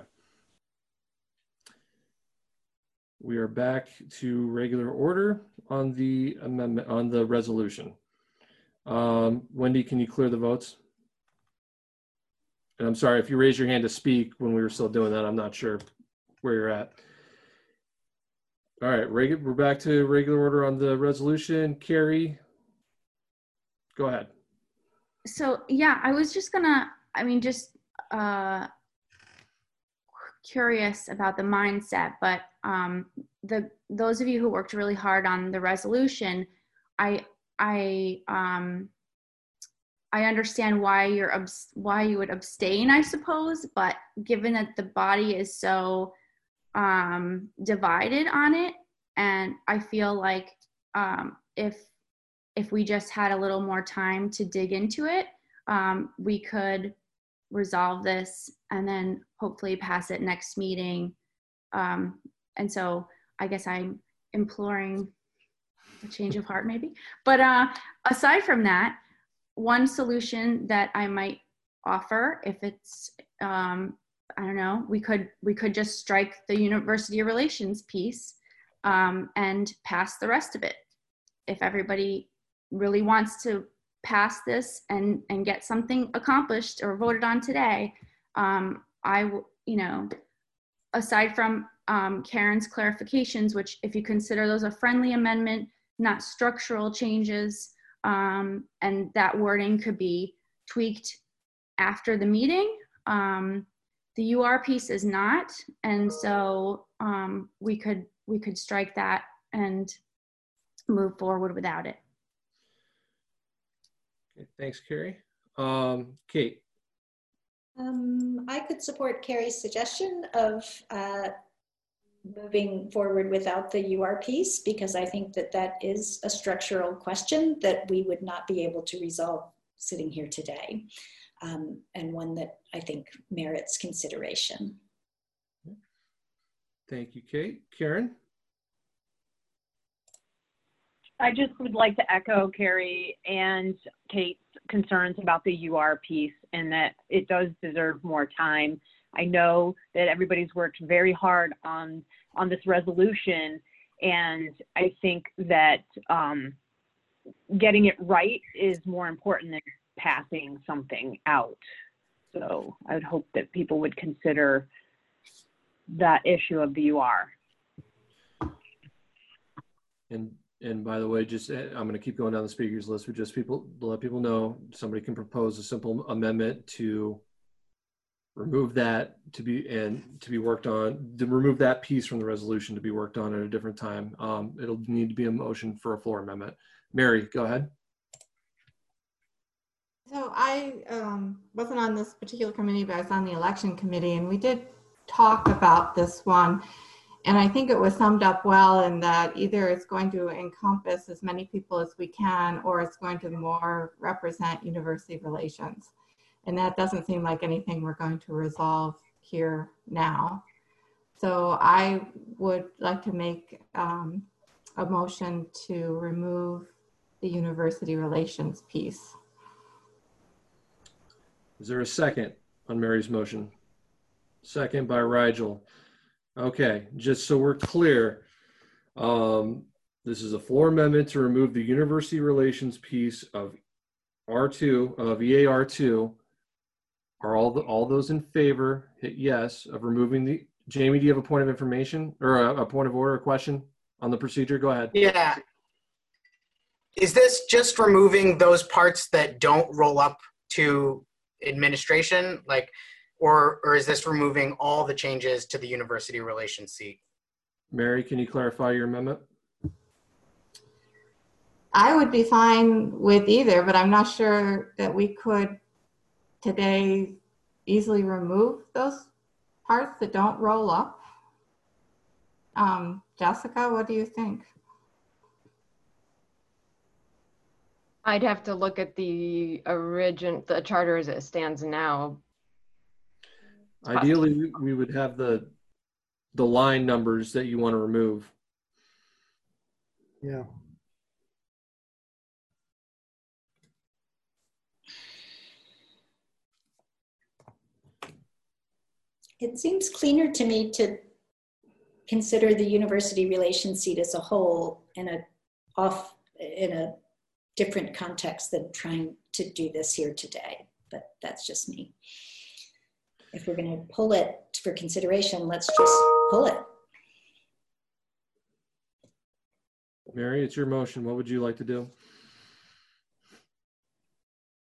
S2: We are back to regular order on the amendment, on the resolution. Um, Wendy, can you clear the votes? And I'm sorry, if you raise your hand to speak when we were still doing that, I'm not sure where you're at. All right, regu- we're back to regular order on the resolution. Carrie, go ahead.
S7: So yeah, I was just gonna, I mean, just uh, curious about the mindset, but um, the those of you who worked really hard on the resolution, I I um, I understand why you're abs- why you would abstain, I suppose. But given that the body is so um, divided on it, and I feel like um, if if we just had a little more time to dig into it, um, we could resolve this and then hopefully pass it next meeting. Um, and so I guess I'm imploring a change of heart maybe. But uh, aside from that, one solution that I might offer, if it's, um, I don't know, we could, we could just strike the university relations piece um, and pass the rest of it. If everybody really wants to pass this and and get something accomplished or voted on today, um, I, you know, aside from um, Karen's clarifications, which if you consider those a friendly amendment, not structural changes, um, and that wording could be tweaked after the meeting. Um, the U R piece is not, and so um, we could we could strike that and move forward without it.
S2: Okay, thanks, Carrie. Um, Kate.
S9: Um, I could support Carrie's suggestion of uh, moving forward without the U R piece, because I think that that is a structural question that we would not be able to resolve sitting here today, um, and one that I think merits consideration.
S2: Thank you, Kate. Karen?
S10: I just would like to echo Carrie and Kate's concerns about the U R piece, and that it does deserve more time. I know that everybody's worked very hard on, on this resolution, and I think that um, getting it right is more important than passing something out. So I would hope that people would consider that issue of the U R.
S2: And And by the way, just uh, I'm going to keep going down the speakers list, but just people to let people know, somebody can propose a simple amendment to remove that to be and to be worked on, to remove that piece from the resolution to be worked on at a different time. Um, it'll need to be a motion for a floor amendment. Mary, go ahead.
S17: So I um, wasn't on this particular committee, but I was on the election committee, and we did talk about this one. And I think it was summed up well in that either it's going to encompass as many people as we can, or it's going to more represent university relations. And that doesn't seem like anything we're going to resolve here now. So I would like to make um, a motion to remove the university relations piece.
S2: Is there a second on Mary's motion? Second by Rigel. Okay, just so we're clear, um, this is a floor amendment to remove the university relations piece of R two, of E A R two. Are all the, all those in favor hit yes of removing the, Jamie, do you have a point of information or a, a point of order, a question on the procedure? Go ahead.
S11: Yeah. Is this just removing those parts that don't roll up to administration? Like, Or, or is this removing all the changes to the university relations seat?
S2: Mary, can you clarify your amendment?
S17: I would be fine with either, but I'm not sure that we could today easily remove those parts that don't roll up. Um, Jessica, what do you think?
S6: I'd have to look at the origin, the charter as it stands now.
S2: Ideally, we would have the the line numbers that you want to remove.
S3: Yeah.
S9: It seems cleaner to me to consider the university relations seat as a whole in a off in a different context than trying to do this here today. But that's just me. If we're going to pull it for consideration, let's just pull it.
S2: Mary, it's your motion. What would you like to do?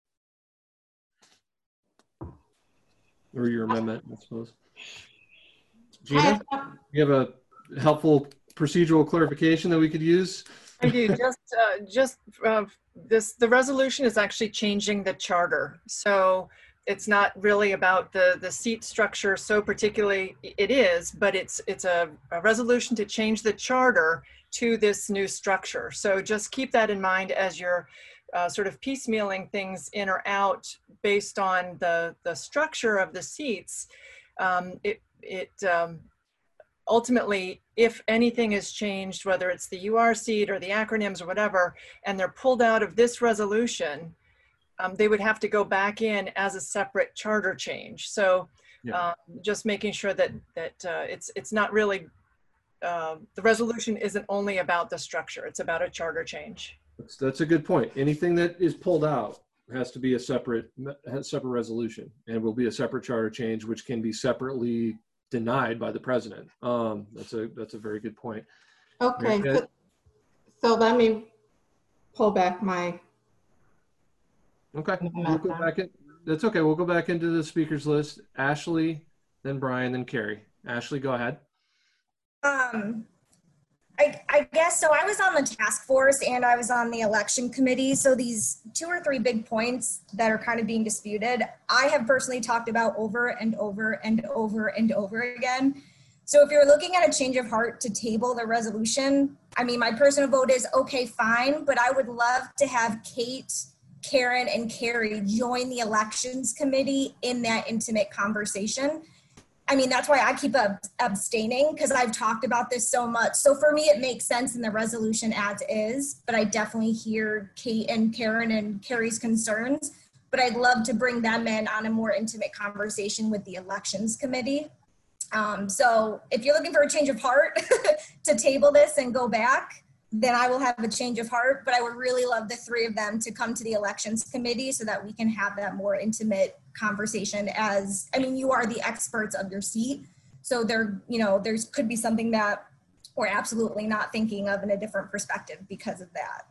S2: Or your amendment, I suppose. Gina, you have a helpful procedural clarification that we could use?
S4: I do. Just, uh, just uh, this. The resolution is actually changing the charter, so it's not really about the the seat structure. So particularly, it is, but it's it's a, a resolution to change the charter to this new structure. So just keep that in mind as you're uh, sort of piecemealing things in or out based on the the structure of the seats. Um, it it um, ultimately, if anything is changed, whether it's the U R seat or the acronyms or whatever, and they're pulled out of this resolution, um, they would have to go back in as a separate charter change. So
S2: Yeah.
S4: uh, just making sure that that uh, it's it's not really, uh, the resolution isn't only about the structure, it's about a charter change.
S2: That's, that's a good point. Anything that is pulled out has to be a separate, has separate resolution, and will be a separate charter change, which can be separately denied by the president. Um, that's a that's a very good point.
S17: Okay,
S2: Very good.
S17: so, so let me pull back my.
S2: Okay, we'll go back in. That's okay. We'll go back into the speakers list. Ashley, then Brian, then Carrie. Ashley, go ahead.
S8: Um, I, I guess, so I was on the task force and I was on the election committee. So these two or three big points that are kind of being disputed, I have personally talked about over and over and over and over again. So if you're looking at a change of heart to table the resolution, I mean, my personal vote is okay, fine, but I would love to have Kate, Karen, and Carrie join the elections committee in that intimate conversation. I mean, that's why I keep ab- abstaining, because I've talked about this so much. So for me, it makes sense in the resolution as is, but I definitely hear Kate and Karen and Carrie's concerns, but I'd love to bring them in on a more intimate conversation with the elections committee. Um, so if you're looking for a change of heart to table this and go back, then I will have a change of heart, but I would really love the three of them to come to the elections committee so that we can have that more intimate conversation. As, I mean, you are the experts of your seat. So there, you know, there's could be something that we're absolutely not thinking of in a different perspective because of that.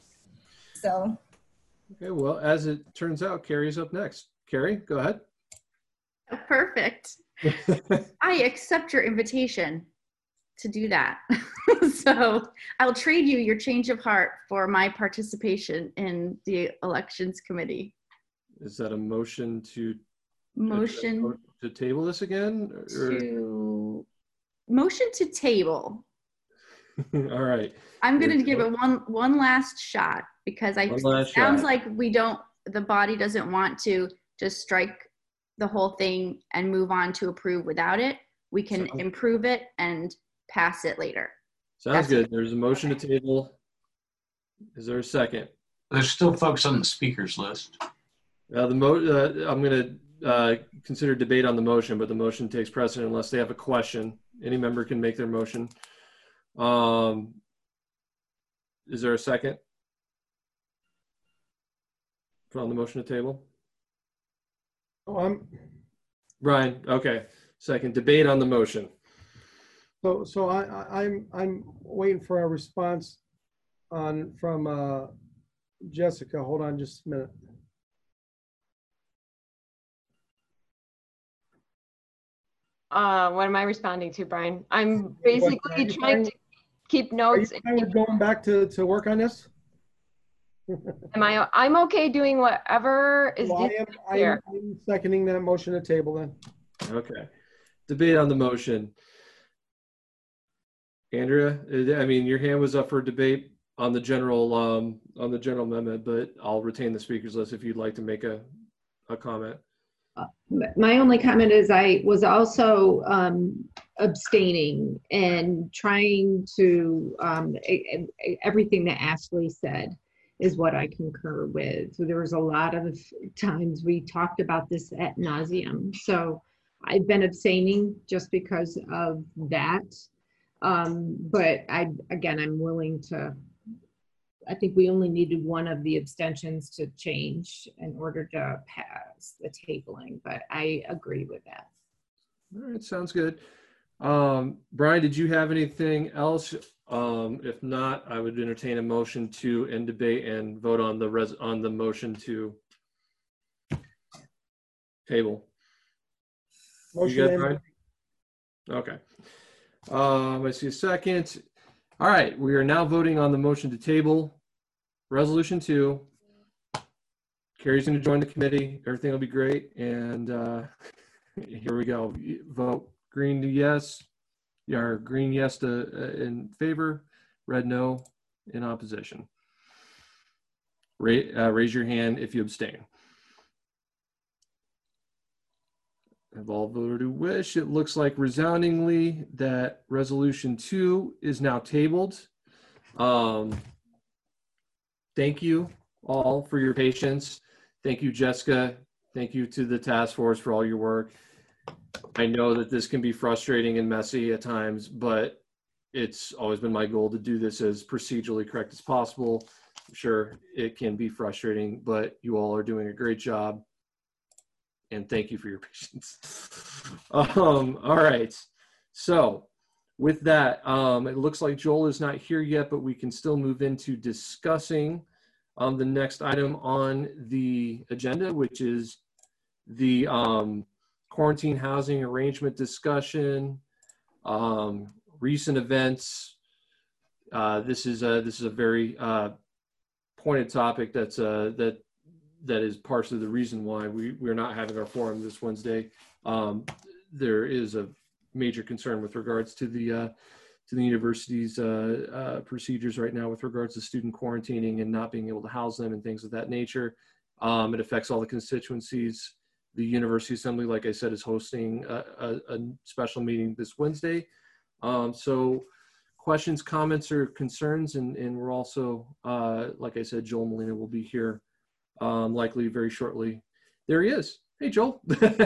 S8: So.
S2: Okay, well, as it turns out, Carrie's up next. Carrie, go ahead.
S7: Perfect. I accept your invitation to do that. So I'll trade you your change of heart for my participation in the elections committee.
S2: Is that a motion to
S7: Motion
S2: to table this again? Or?
S7: to motion to table.
S2: All right.
S7: I'm going to give it one one last shot because I
S2: One last
S7: it sounds
S2: shot.
S7: like we don't the body doesn't want to just strike the whole thing and move on to approve without it. We can
S2: Sounds-
S7: improve it and pass it later.
S2: Sounds
S7: That's
S2: good. There's a motion to table. Is there a second?
S16: There's still folks on the speakers list.
S2: Uh, the mo uh, I'm going to uh, consider debate on the motion, but the motion takes precedent unless they have a question. Any member can make their motion. Um, is there a second on the motion to table?
S3: Oh, I'm,
S2: Brian, okay. Second, debate on the motion.
S3: so, so I, I, I'm, I'm waiting for a response on, from, uh, Jessica. Hold on just a minute.
S6: Uh, what am I responding to, Brian? I'm
S3: What-
S6: basically
S3: are you
S6: trying
S3: fine-
S6: to keep
S3: Are you
S6: notes.
S3: fine with going back to, to work on this?
S6: Am I, I'm okay doing whatever is
S3: Well, I
S6: deemed
S3: am, I
S6: clear.
S3: am I'm seconding that motion to table then.
S2: Okay. Debate on the motion. Andrea, I mean, your hand was up for debate on the general, um, on the general amendment, but I'll retain the speakers list if you'd like to make a, a comment.
S18: My only comment is I was also um, abstaining and trying to, um, e- e- everything that Ashley said is what I concur with. So there was a lot of times we talked about this ad nauseum. So I've been abstaining just because of that. Um, but I, again, I'm willing to, I think we only needed one of the abstentions to change in order to pass the tabling, but I agree with that.
S2: All right, sounds good. Um, Brian, did you have anything else? Um, if not, I would entertain a motion to end debate and vote on the res on the motion to table.
S3: Motion
S2: You
S3: to
S2: good,
S3: end-
S2: Brian? Okay. Um, I see a second. All right, we are now voting on the motion to table resolution two. Carrie's going to join the committee. Everything will be great. And uh, here we go. Vote green to yes. Or green yes to uh, in favor. Red no in opposition. Ra uh, raise your hand if you abstain. Have all voted who wish. It looks like resoundingly that resolution two is now tabled. Um, thank you all for your patience. Thank you, Jessica. Thank you to the task force for all your work. I know that this can be frustrating and messy at times, but it's always been my goal to do this as procedurally correct as possible. I'm sure it can be frustrating, but you all are doing a great job. And thank you for your patience. um, all right. So with that, um, it looks like Joel is not here yet, but we can still move into discussing um, the next item on the agenda, which is the um, quarantine housing arrangement discussion, um, recent events. Uh, this is a this is a very uh, pointed topic that's uh, that that is partially the reason why we we're not having our forum this Wednesday. Um, there is a major concern with regards to the uh, to the university's uh, uh, procedures right now with regards to student quarantining and not being able to house them and things of that nature. Um, it affects all the constituencies. The University Assembly, like I said, is hosting a, a, a special meeting this Wednesday. Um, so questions, comments, or concerns, and, and we're also, uh, like I said, Joel Molina will be here um, likely very shortly. There he is. Hey, Joel.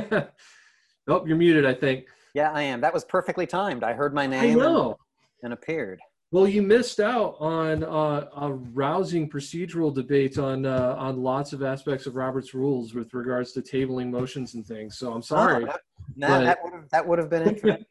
S2: Oh, you're muted, I think.
S19: Yeah, I am. That was perfectly timed. I heard my
S2: I
S19: name
S2: know.
S19: and, and appeared.
S2: Well, you missed out on uh, a rousing procedural debate on uh, on lots of aspects of Robert's rules with regards to tabling motions and things. So I'm sorry.
S19: Oh, that, that, that would have that would have been interesting.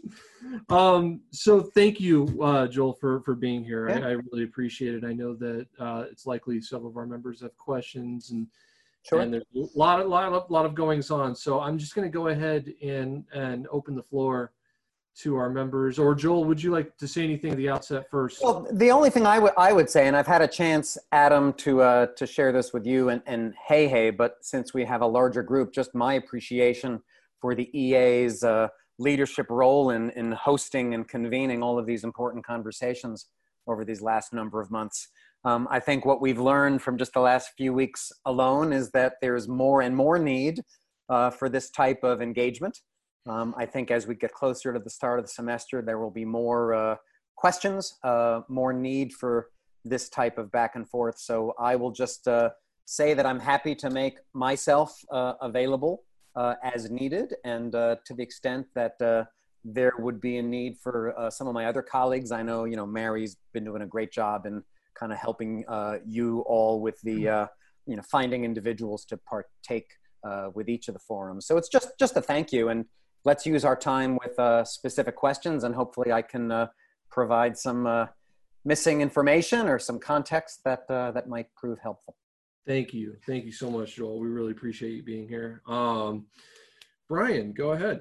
S2: um, so thank you, uh, Joel, for for being here.
S19: Yeah.
S2: I, I really appreciate it. I know that uh, it's likely several of our members have questions, and
S19: Sure.
S2: and there's a lot of lot of lot of goings on. So I'm just going to go ahead and and open the floor to our members. Or Joel, would you like to say anything at the outset first?
S19: Well, the only thing I would I would say, and I've had a chance, Adam, to uh, to share this with you and and Hey Hey, but since we have a larger group, just my appreciation for the E A's uh, leadership role in in hosting and convening all of these important conversations over these last number of months. Um, I think what we've learned from just the last few weeks alone is that there's more and more need uh, for this type of engagement. Um, I think as we get closer to the start of the semester, there will be more uh, questions, uh, more need for this type of back and forth. So I will just uh, say that I'm happy to make myself uh, available uh, as needed. And uh, to the extent that uh, there would be a need for uh, some of my other colleagues, I know, you know, Mary's been doing a great job in kind of helping uh, you all with the, uh, you know, finding individuals to partake uh, with each of the forums. So it's just, just a thank you. And let's use our time with uh, specific questions, and hopefully I can uh, provide some uh, missing information or some context that uh, that might prove helpful.
S2: Thank you. Thank you so much, Joel. We really appreciate you being here. Um, Brian, go ahead.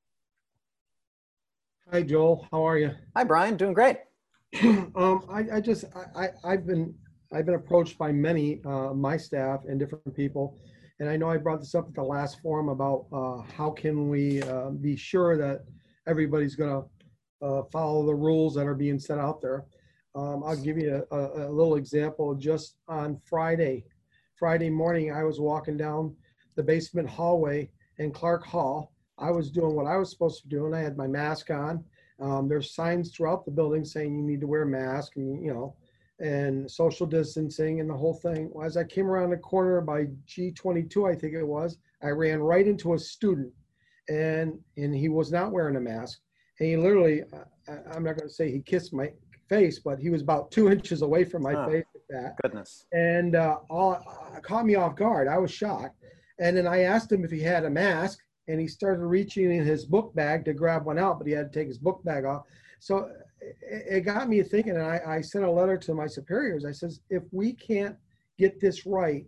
S3: Hi, Joel. How are you?
S19: Hi, Brian. Doing great.
S3: um, I, I just, I, I, I've been, I've been approached by many, uh, my staff and different people. And I know I brought this up at the last forum about uh, how can we uh, be sure that everybody's going to uh, follow the rules that are being set out there. Um, I'll give you a, a, a little example. Just on Friday, Friday morning, I was walking down the basement hallway in Clark Hall. I was doing what I was supposed to do, and I had my mask on. Um, there's signs throughout the building saying you need to wear a mask, and you know, and social distancing and the whole thing. As I came around the corner by G twenty-two, I think it was, I ran right into a student, and and he was not wearing a mask. And he literally, I, I'm not going to say he kissed my face, but he was about two inches away from my
S19: Oh,
S3: face with that.
S19: Goodness.
S3: And uh, all, uh, caught me off guard. I was shocked. And then I asked him if he had a mask, and he started reaching in his book bag to grab one out, but he had to take his book bag off. So it, it got me thinking, and I, I sent a letter to my superiors. I says, if we can't get this right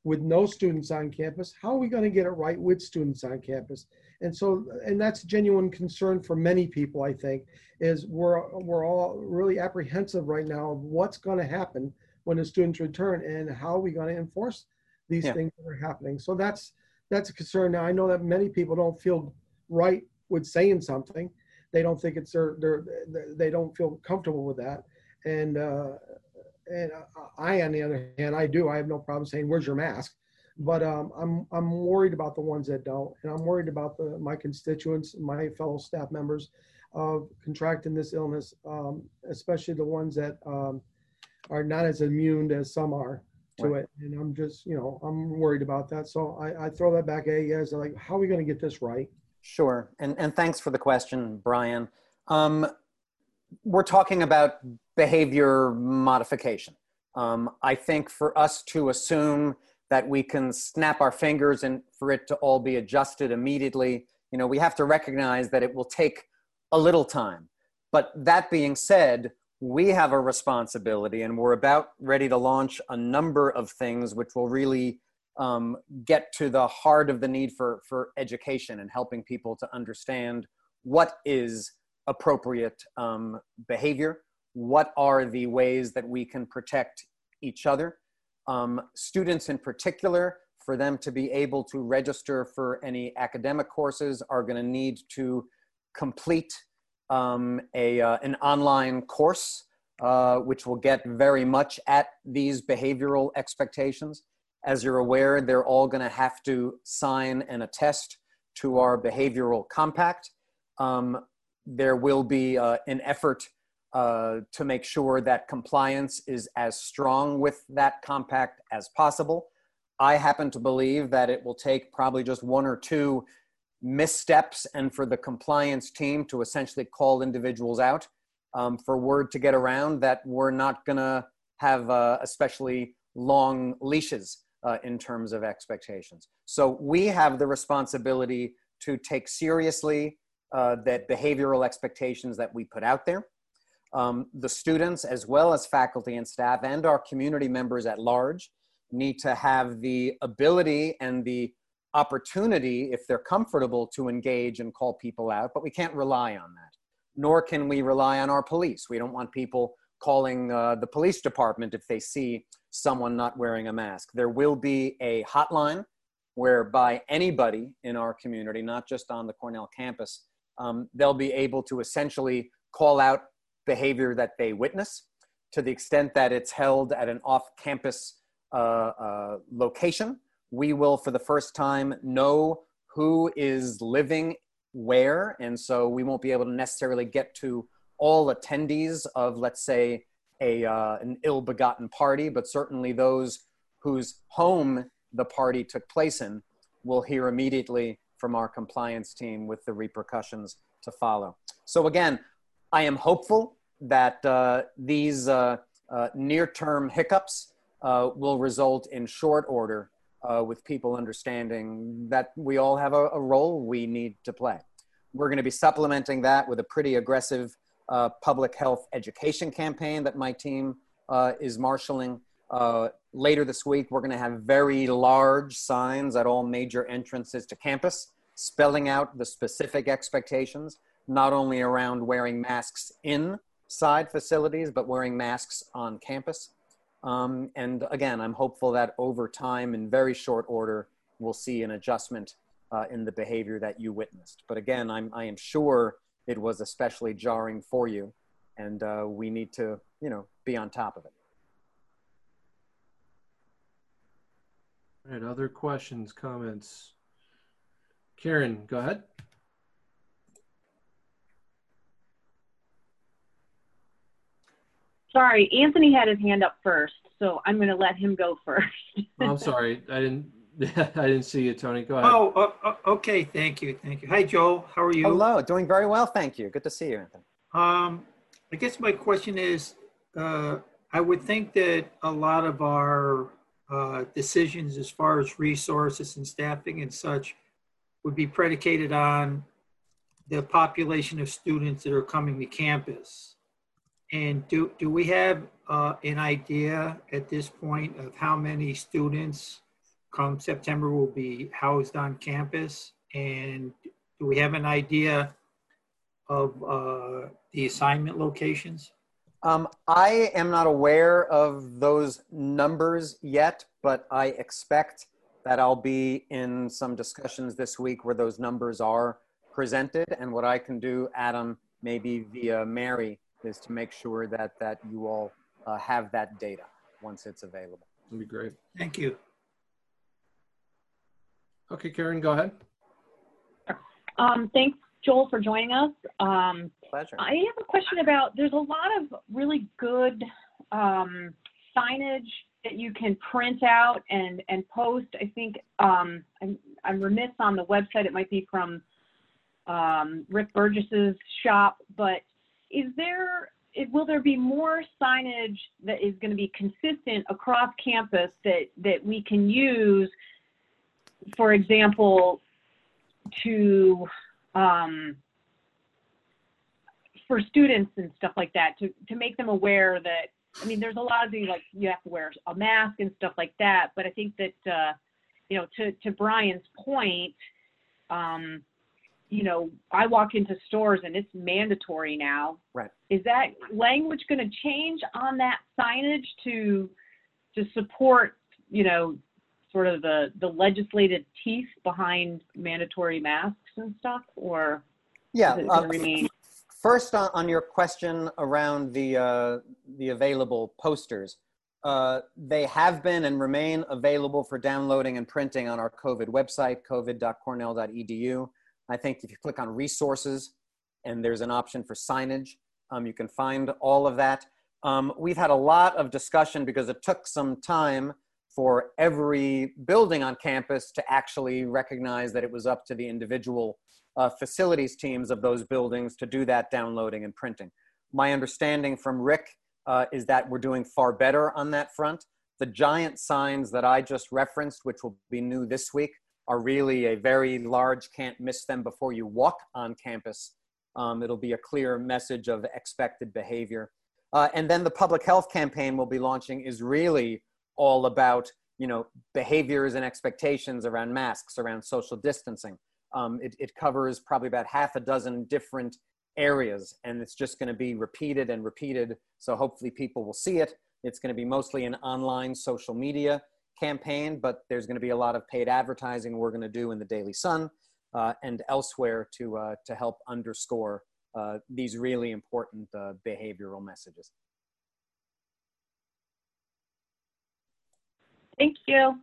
S3: with no students on campus. How are we going to get it right with students on campus? And so, and that's genuine concern for many people, I think, is we're, we're all really apprehensive right now of what's going to happen when the students return and how are we going to enforce these
S19: Yeah.
S3: things that are happening. So that's, that's a concern. Now, I know that many people don't feel right with saying something. They don't think it's their, their, they don't feel comfortable with that. And, uh, and I, on the other hand, I do, I have no problem saying, where's your mask? But um, I'm, I'm worried about the ones that don't. And I'm worried about the, my constituents, my fellow staff members of contracting this illness, um, especially the ones that um, are not as immune as some are to
S19: Right.
S3: it. And I'm just, you know, I'm worried about that. So I, I throw that back at you guys, like, how are we going to get this right?
S19: Sure. And, and thanks for the question, Brian. Um, we're talking about behavior modification. Um, I think for us to assume that we can snap our fingers and for it to all be adjusted immediately, you know, we have to recognize that it will take a little time. But that being said, we have a responsibility, and we're about ready to launch a number of things which will really um, get to the heart of the need for, for education and helping people to understand what is appropriate um, behavior, what are the ways that we can protect each other. Um, students in particular, for them to be able to register for any academic courses, are going to need to complete um, a, uh, an online course, uh, which will get very much at these behavioral expectations. As you're aware, they're all going to have to sign and attest to our behavioral compact. Um, there will be uh, an effort uh, to make sure that compliance is as strong with that compact as possible. I happen to believe that it will take probably just one or two missteps and for the compliance team to essentially call individuals out um, for word to get around that we're not going to have uh, especially long leashes uh, in terms of expectations. So we have the responsibility to take seriously uh, that behavioral expectations that we put out there. Um, the students, as well as faculty and staff and our community members at large, need to have the ability and the opportunity, if they're comfortable, to engage and call people out, but we can't rely on that. Nor can we rely on our police. We don't want people calling uh, the police department if they see someone not wearing a mask. There will be a hotline whereby anybody in our community, not just on the Cornell campus, um, they'll be able to essentially call out behavior that they witness, to the extent that it's held at an off-campus uh, uh, location. We will, for the first time, know who is living where, and so we won't be able to necessarily get to all attendees of, let's say, a uh, an ill-begotten party, but certainly those whose home the party took place in will hear immediately from our compliance team with the repercussions to follow. So again, I am hopeful that uh, these uh, uh, near-term hiccups uh, will result in short order uh, with people understanding that we all have a, a role we need to play. We're going to be supplementing that with a pretty aggressive uh, public health education campaign that my team uh, is marshaling. Uh, later this week, we're going to have very large signs at all major entrances to campus, spelling out the specific expectations, not only around wearing masks inside facilities, but wearing masks on campus. Um, and again, I'm hopeful that over time, in very short order, we'll see an adjustment uh, in the behavior that you witnessed. But again, I'm, I am sure it was especially jarring for you, and uh, we need to, you know, be on top of it.
S2: All right, other questions, comments? Karen, go ahead.
S10: Sorry, Anthony had his hand up first, so I'm going to let him go first.
S2: Oh, I'm sorry, I didn't. I didn't see you, Tony. Go ahead.
S20: Oh, uh, uh, okay. Thank you. Thank you. Hi, Joe. How are you?
S19: Hello. Doing very well, thank you. Good to see you, Anthony.
S20: Um, I guess my question is, uh, I would think that a lot of our uh, decisions as far as resources and staffing and such would be predicated on the population of students that are coming to campus. And do, do we have uh, an idea at this point of how many students come September will be housed on campus? And do we have an idea of uh, the assignment locations?
S19: Um, I am not aware of those numbers yet, but I expect that I'll be in some discussions this week where those numbers are presented. And what I can do, Adam, maybe via Mary, is to make sure that, that you all uh, have that data once it's available.
S2: That'd be great.
S20: Thank you.
S2: Okay, Karen, go ahead.
S10: Um, thanks, Joel, for joining us. Um,
S19: Pleasure.
S10: I have a question about, there's a lot of really good um, signage that you can print out and, and post. I think um, I'm, I'm remiss on the website. It might be from um, Rick Burgess's shop, but is there, it, will there be more signage that is going to be consistent across campus that, that we can use, for example, to, um, for students and stuff like that, to, to make them aware that, I mean, there's a lot of things like you have to wear a mask and stuff like that, but I think that, uh, you know, to, to Brian's point, um, you know, I walk into stores and it's mandatory now.
S19: Right.
S10: Is that language going to change on that signage to, to support, you know, sort of the, the legislated teeth behind mandatory masks and stuff, or
S19: Yeah.
S10: is it
S19: Uh,
S10: gonna remain?
S19: First, on, on your question around the, uh, the available posters, uh, they have been and remain available for downloading and printing on our COVID website, covid dot cornell dot e d u. I think if you click on resources and there's an option for signage, um, you can find all of that. Um, we've had a lot of discussion because it took some time for every building on campus to actually recognize that it was up to the individual uh, facilities teams of those buildings to do that downloading and printing. My understanding from Rick uh, is that we're doing far better on that front. The giant signs that I just referenced, which will be new this week, are really a very large, can't miss them before you walk on campus. Um, it'll be a clear message of expected behavior. Uh, and then the public health campaign we'll be launching is really all about, you know, behaviors and expectations around masks, around social distancing. Um, it, it covers probably about half a dozen different areas, and it's just going to be repeated and repeated. So hopefully people will see it. It's going to be mostly an online social media campaign, but there's going to be a lot of paid advertising we're going to do in the Daily Sun uh, and elsewhere to, uh, to help underscore uh, these really important uh, behavioral messages.
S10: Thank you.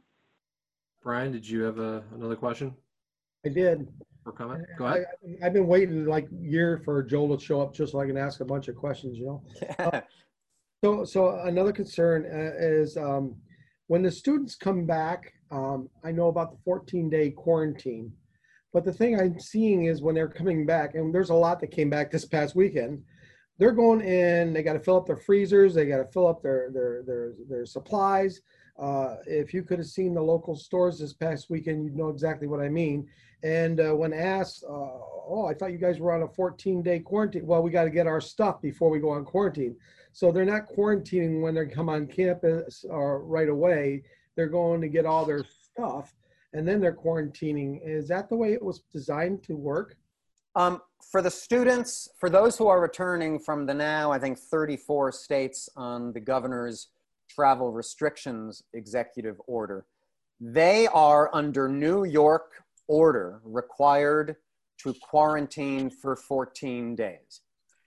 S2: Brian, did you have a, another question
S3: I did.
S2: or comment? Go ahead.
S3: I, I've been waiting like a year for Joel to show up just so I can ask a bunch of questions, you know? uh, so, so another concern uh, is um, when the students come back, um, I know about the fourteen day quarantine, but the thing I'm seeing is when they're coming back, and there's a lot that came back this past weekend, they're going in, they got to fill up their freezers, they got to fill up their, their, their, their supplies. Uh, if you could have seen the local stores this past weekend, you'd know exactly what I mean. And uh, when asked, uh, oh, I thought you guys were on a fourteen day quarantine. Well, we got to get our stuff before we go on quarantine. So they're not quarantining when they come on campus or right away. They're going to get all their stuff and then they're quarantining. Is that the way it was designed to work?
S19: Um, for the students, for those who are returning from the now, I think thirty-four states on the governor's travel restrictions executive order, they are under New York order required to quarantine for fourteen days.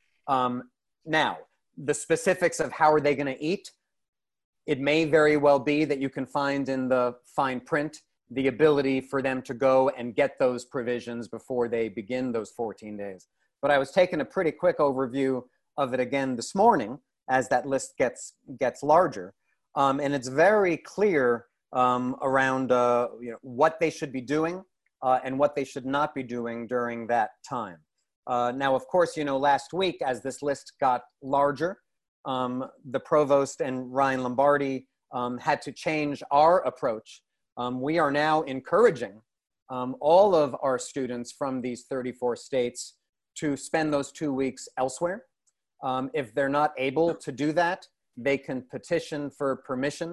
S19: Um, now, the specifics of how are they going to eat, it may very well be that you can find in the fine print the ability for them to go and get those provisions before they begin those fourteen days. But I was taking a pretty quick overview of it again this morning as that list gets, gets larger. Um, and it's very clear um, around uh, you know, what they should be doing uh, and what they should not be doing during that time. Uh, now, of course, you know, last week as this list got larger, um, the provost and Ryan Lombardi um, had to change our approach. Um, we are now encouraging um, all of our students from these thirty-four states to spend those two weeks elsewhere. Um, if they're not able to do that, they can petition for permission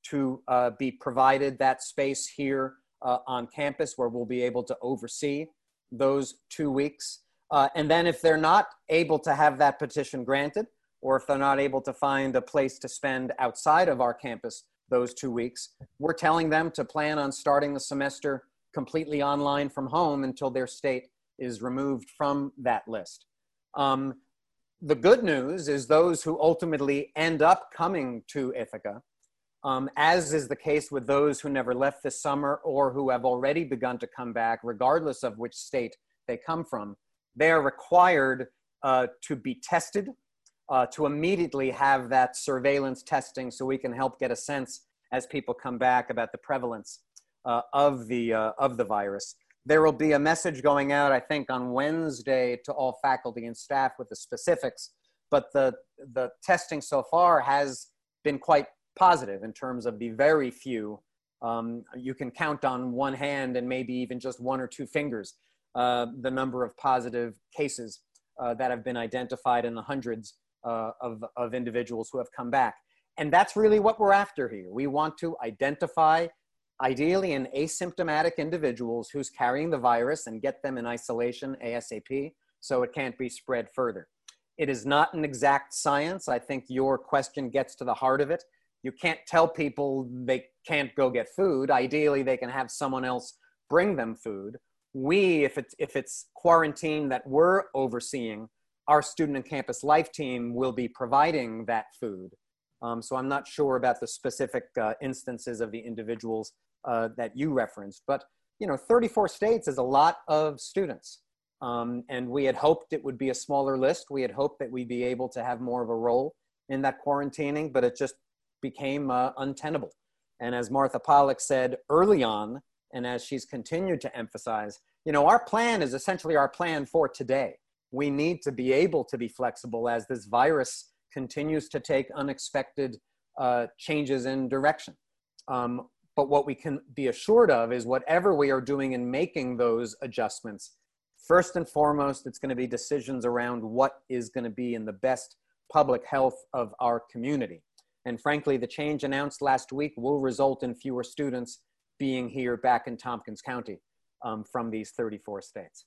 S19: to uh, be provided that space here uh, on campus where we'll be able to oversee those two weeks. Uh, and then if they're not able to have that petition granted, or if they're not able to find a place to spend outside of our campus those two weeks, we're telling them to plan on starting the semester completely online from home until their state is removed from that list. Um, the good news is those who ultimately end up coming to Ithaca, um, as is the case with those who never left this summer or who have already begun to come back, regardless of which state they come from, they are required uh, to be tested, uh, to immediately have that surveillance testing so we can help get a sense as people come back about the prevalence uh, of, the, uh, of the virus. There will be a message going out, I think, on Wednesday to all faculty and staff with the specifics, but the, the testing so far has been quite positive in terms of the very few. Um, you can count on one hand and maybe even just one or two fingers uh, the number of positive cases uh, that have been identified in the hundreds uh, of, of individuals who have come back. And that's really what we're after here. We want to identify ideally in asymptomatic individuals who's carrying the virus and get them in isolation ASAP so it can't be spread further. It is not an exact science. I think your question gets to the heart of it. You can't tell people they can't go get food. Ideally, they can have someone else bring them food. We, if it's, if it's quarantine that we're overseeing, our student and campus life team will be providing that food. Um, so I'm not sure about the specific uh, instances of the individuals uh, that you referenced, but you know, thirty-four states is a lot of students. Um, and we had hoped it would be a smaller list. We had hoped that we'd be able to have more of a role in that quarantining, but it just became uh, untenable. And as Martha Pollack said early on, and as she's continued to emphasize, you know, our plan is essentially our plan for today. We need to be able to be flexible as this virus continues to take unexpected uh, changes in direction. Um, but what we can be assured of is whatever we are doing in making those adjustments, first and foremost, it's going to be decisions around what is going to be in the best public health of our community. And frankly, the change announced last week will result in fewer students being here back in Tompkins County um, from these thirty-four states.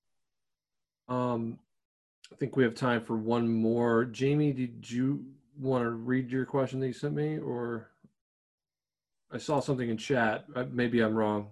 S2: Um, I think we have time for one more. Jamie, did you want to read your question that you sent me, or I saw something in chat. Maybe I'm wrong.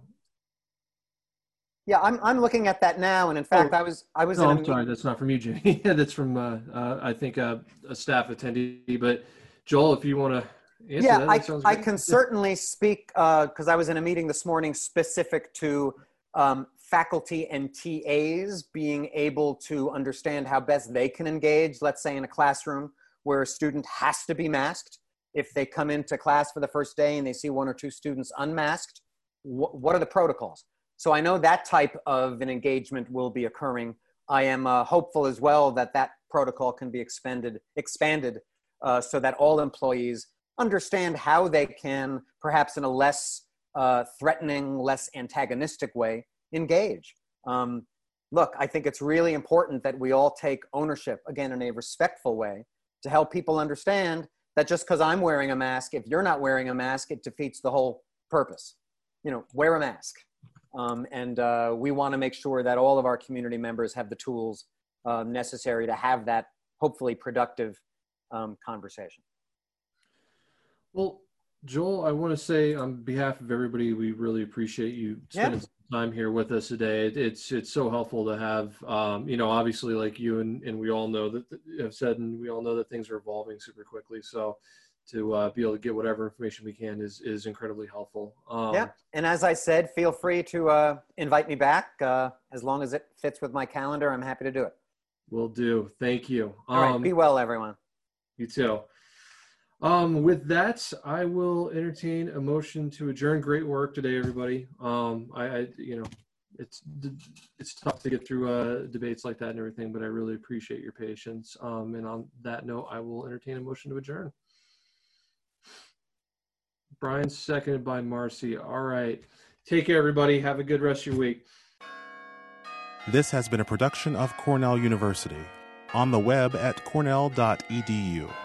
S19: Yeah, I'm I'm looking at that now, and in fact, oh, I was I was.
S2: No,
S19: in
S2: I'm sorry, that's not from you, Jamie. That's from uh, uh, I think uh, a staff attendee. But Joel, if you want to answer
S19: yeah,
S2: that,
S19: I
S2: that sounds
S19: I
S2: great.
S19: can certainly speak because uh, I was in a meeting this morning specific to um, faculty and T As being able to understand how best they can engage. Let's say in a classroom where a student has to be masked. If they come into class for the first day and they see one or two students unmasked, wh what are the protocols? So I know that type of an engagement will be occurring. I am uh, hopeful as well that that protocol can be expanded, expanded uh, so that all employees understand how they can, perhaps in a less uh, threatening, less antagonistic way, engage. Um, look, I think it's really important that we all take ownership, again, in a respectful way, to help people understand that just because I'm wearing a mask, if you're not wearing a mask, it defeats the whole purpose. You know, wear a mask. Um, and uh, we want to make sure that all of our community members have the tools uh, necessary to have that hopefully productive um, conversation.
S2: Well, Joel, I want to say on behalf of everybody, we really appreciate you spending
S19: Yeah.
S2: some time here with us today. It, it's it's so helpful to have, um, you know, obviously like you and, and we all know that have said, and we all know that things are evolving super quickly. So to uh, be able to get whatever information we can is is incredibly helpful. Um,
S19: Yeah, and as I said, feel free to uh, invite me back. Uh, as long as it fits with my calendar, I'm happy to do it.
S2: Will do. Thank you.
S19: All right,
S2: Um,
S19: be well, everyone.
S2: You too. Um, with that, I will entertain a motion to adjourn. Great work today, everybody. Um, I, I, you know, it's it's tough to get through uh, debates like that and everything, but I really appreciate your patience. Um, and on that note, I will entertain a motion to adjourn. Brian, seconded by Marcy. All right. Take care, everybody. Have a good rest of your week.
S21: This has been a production of Cornell University. On the web at cornell dot e d u.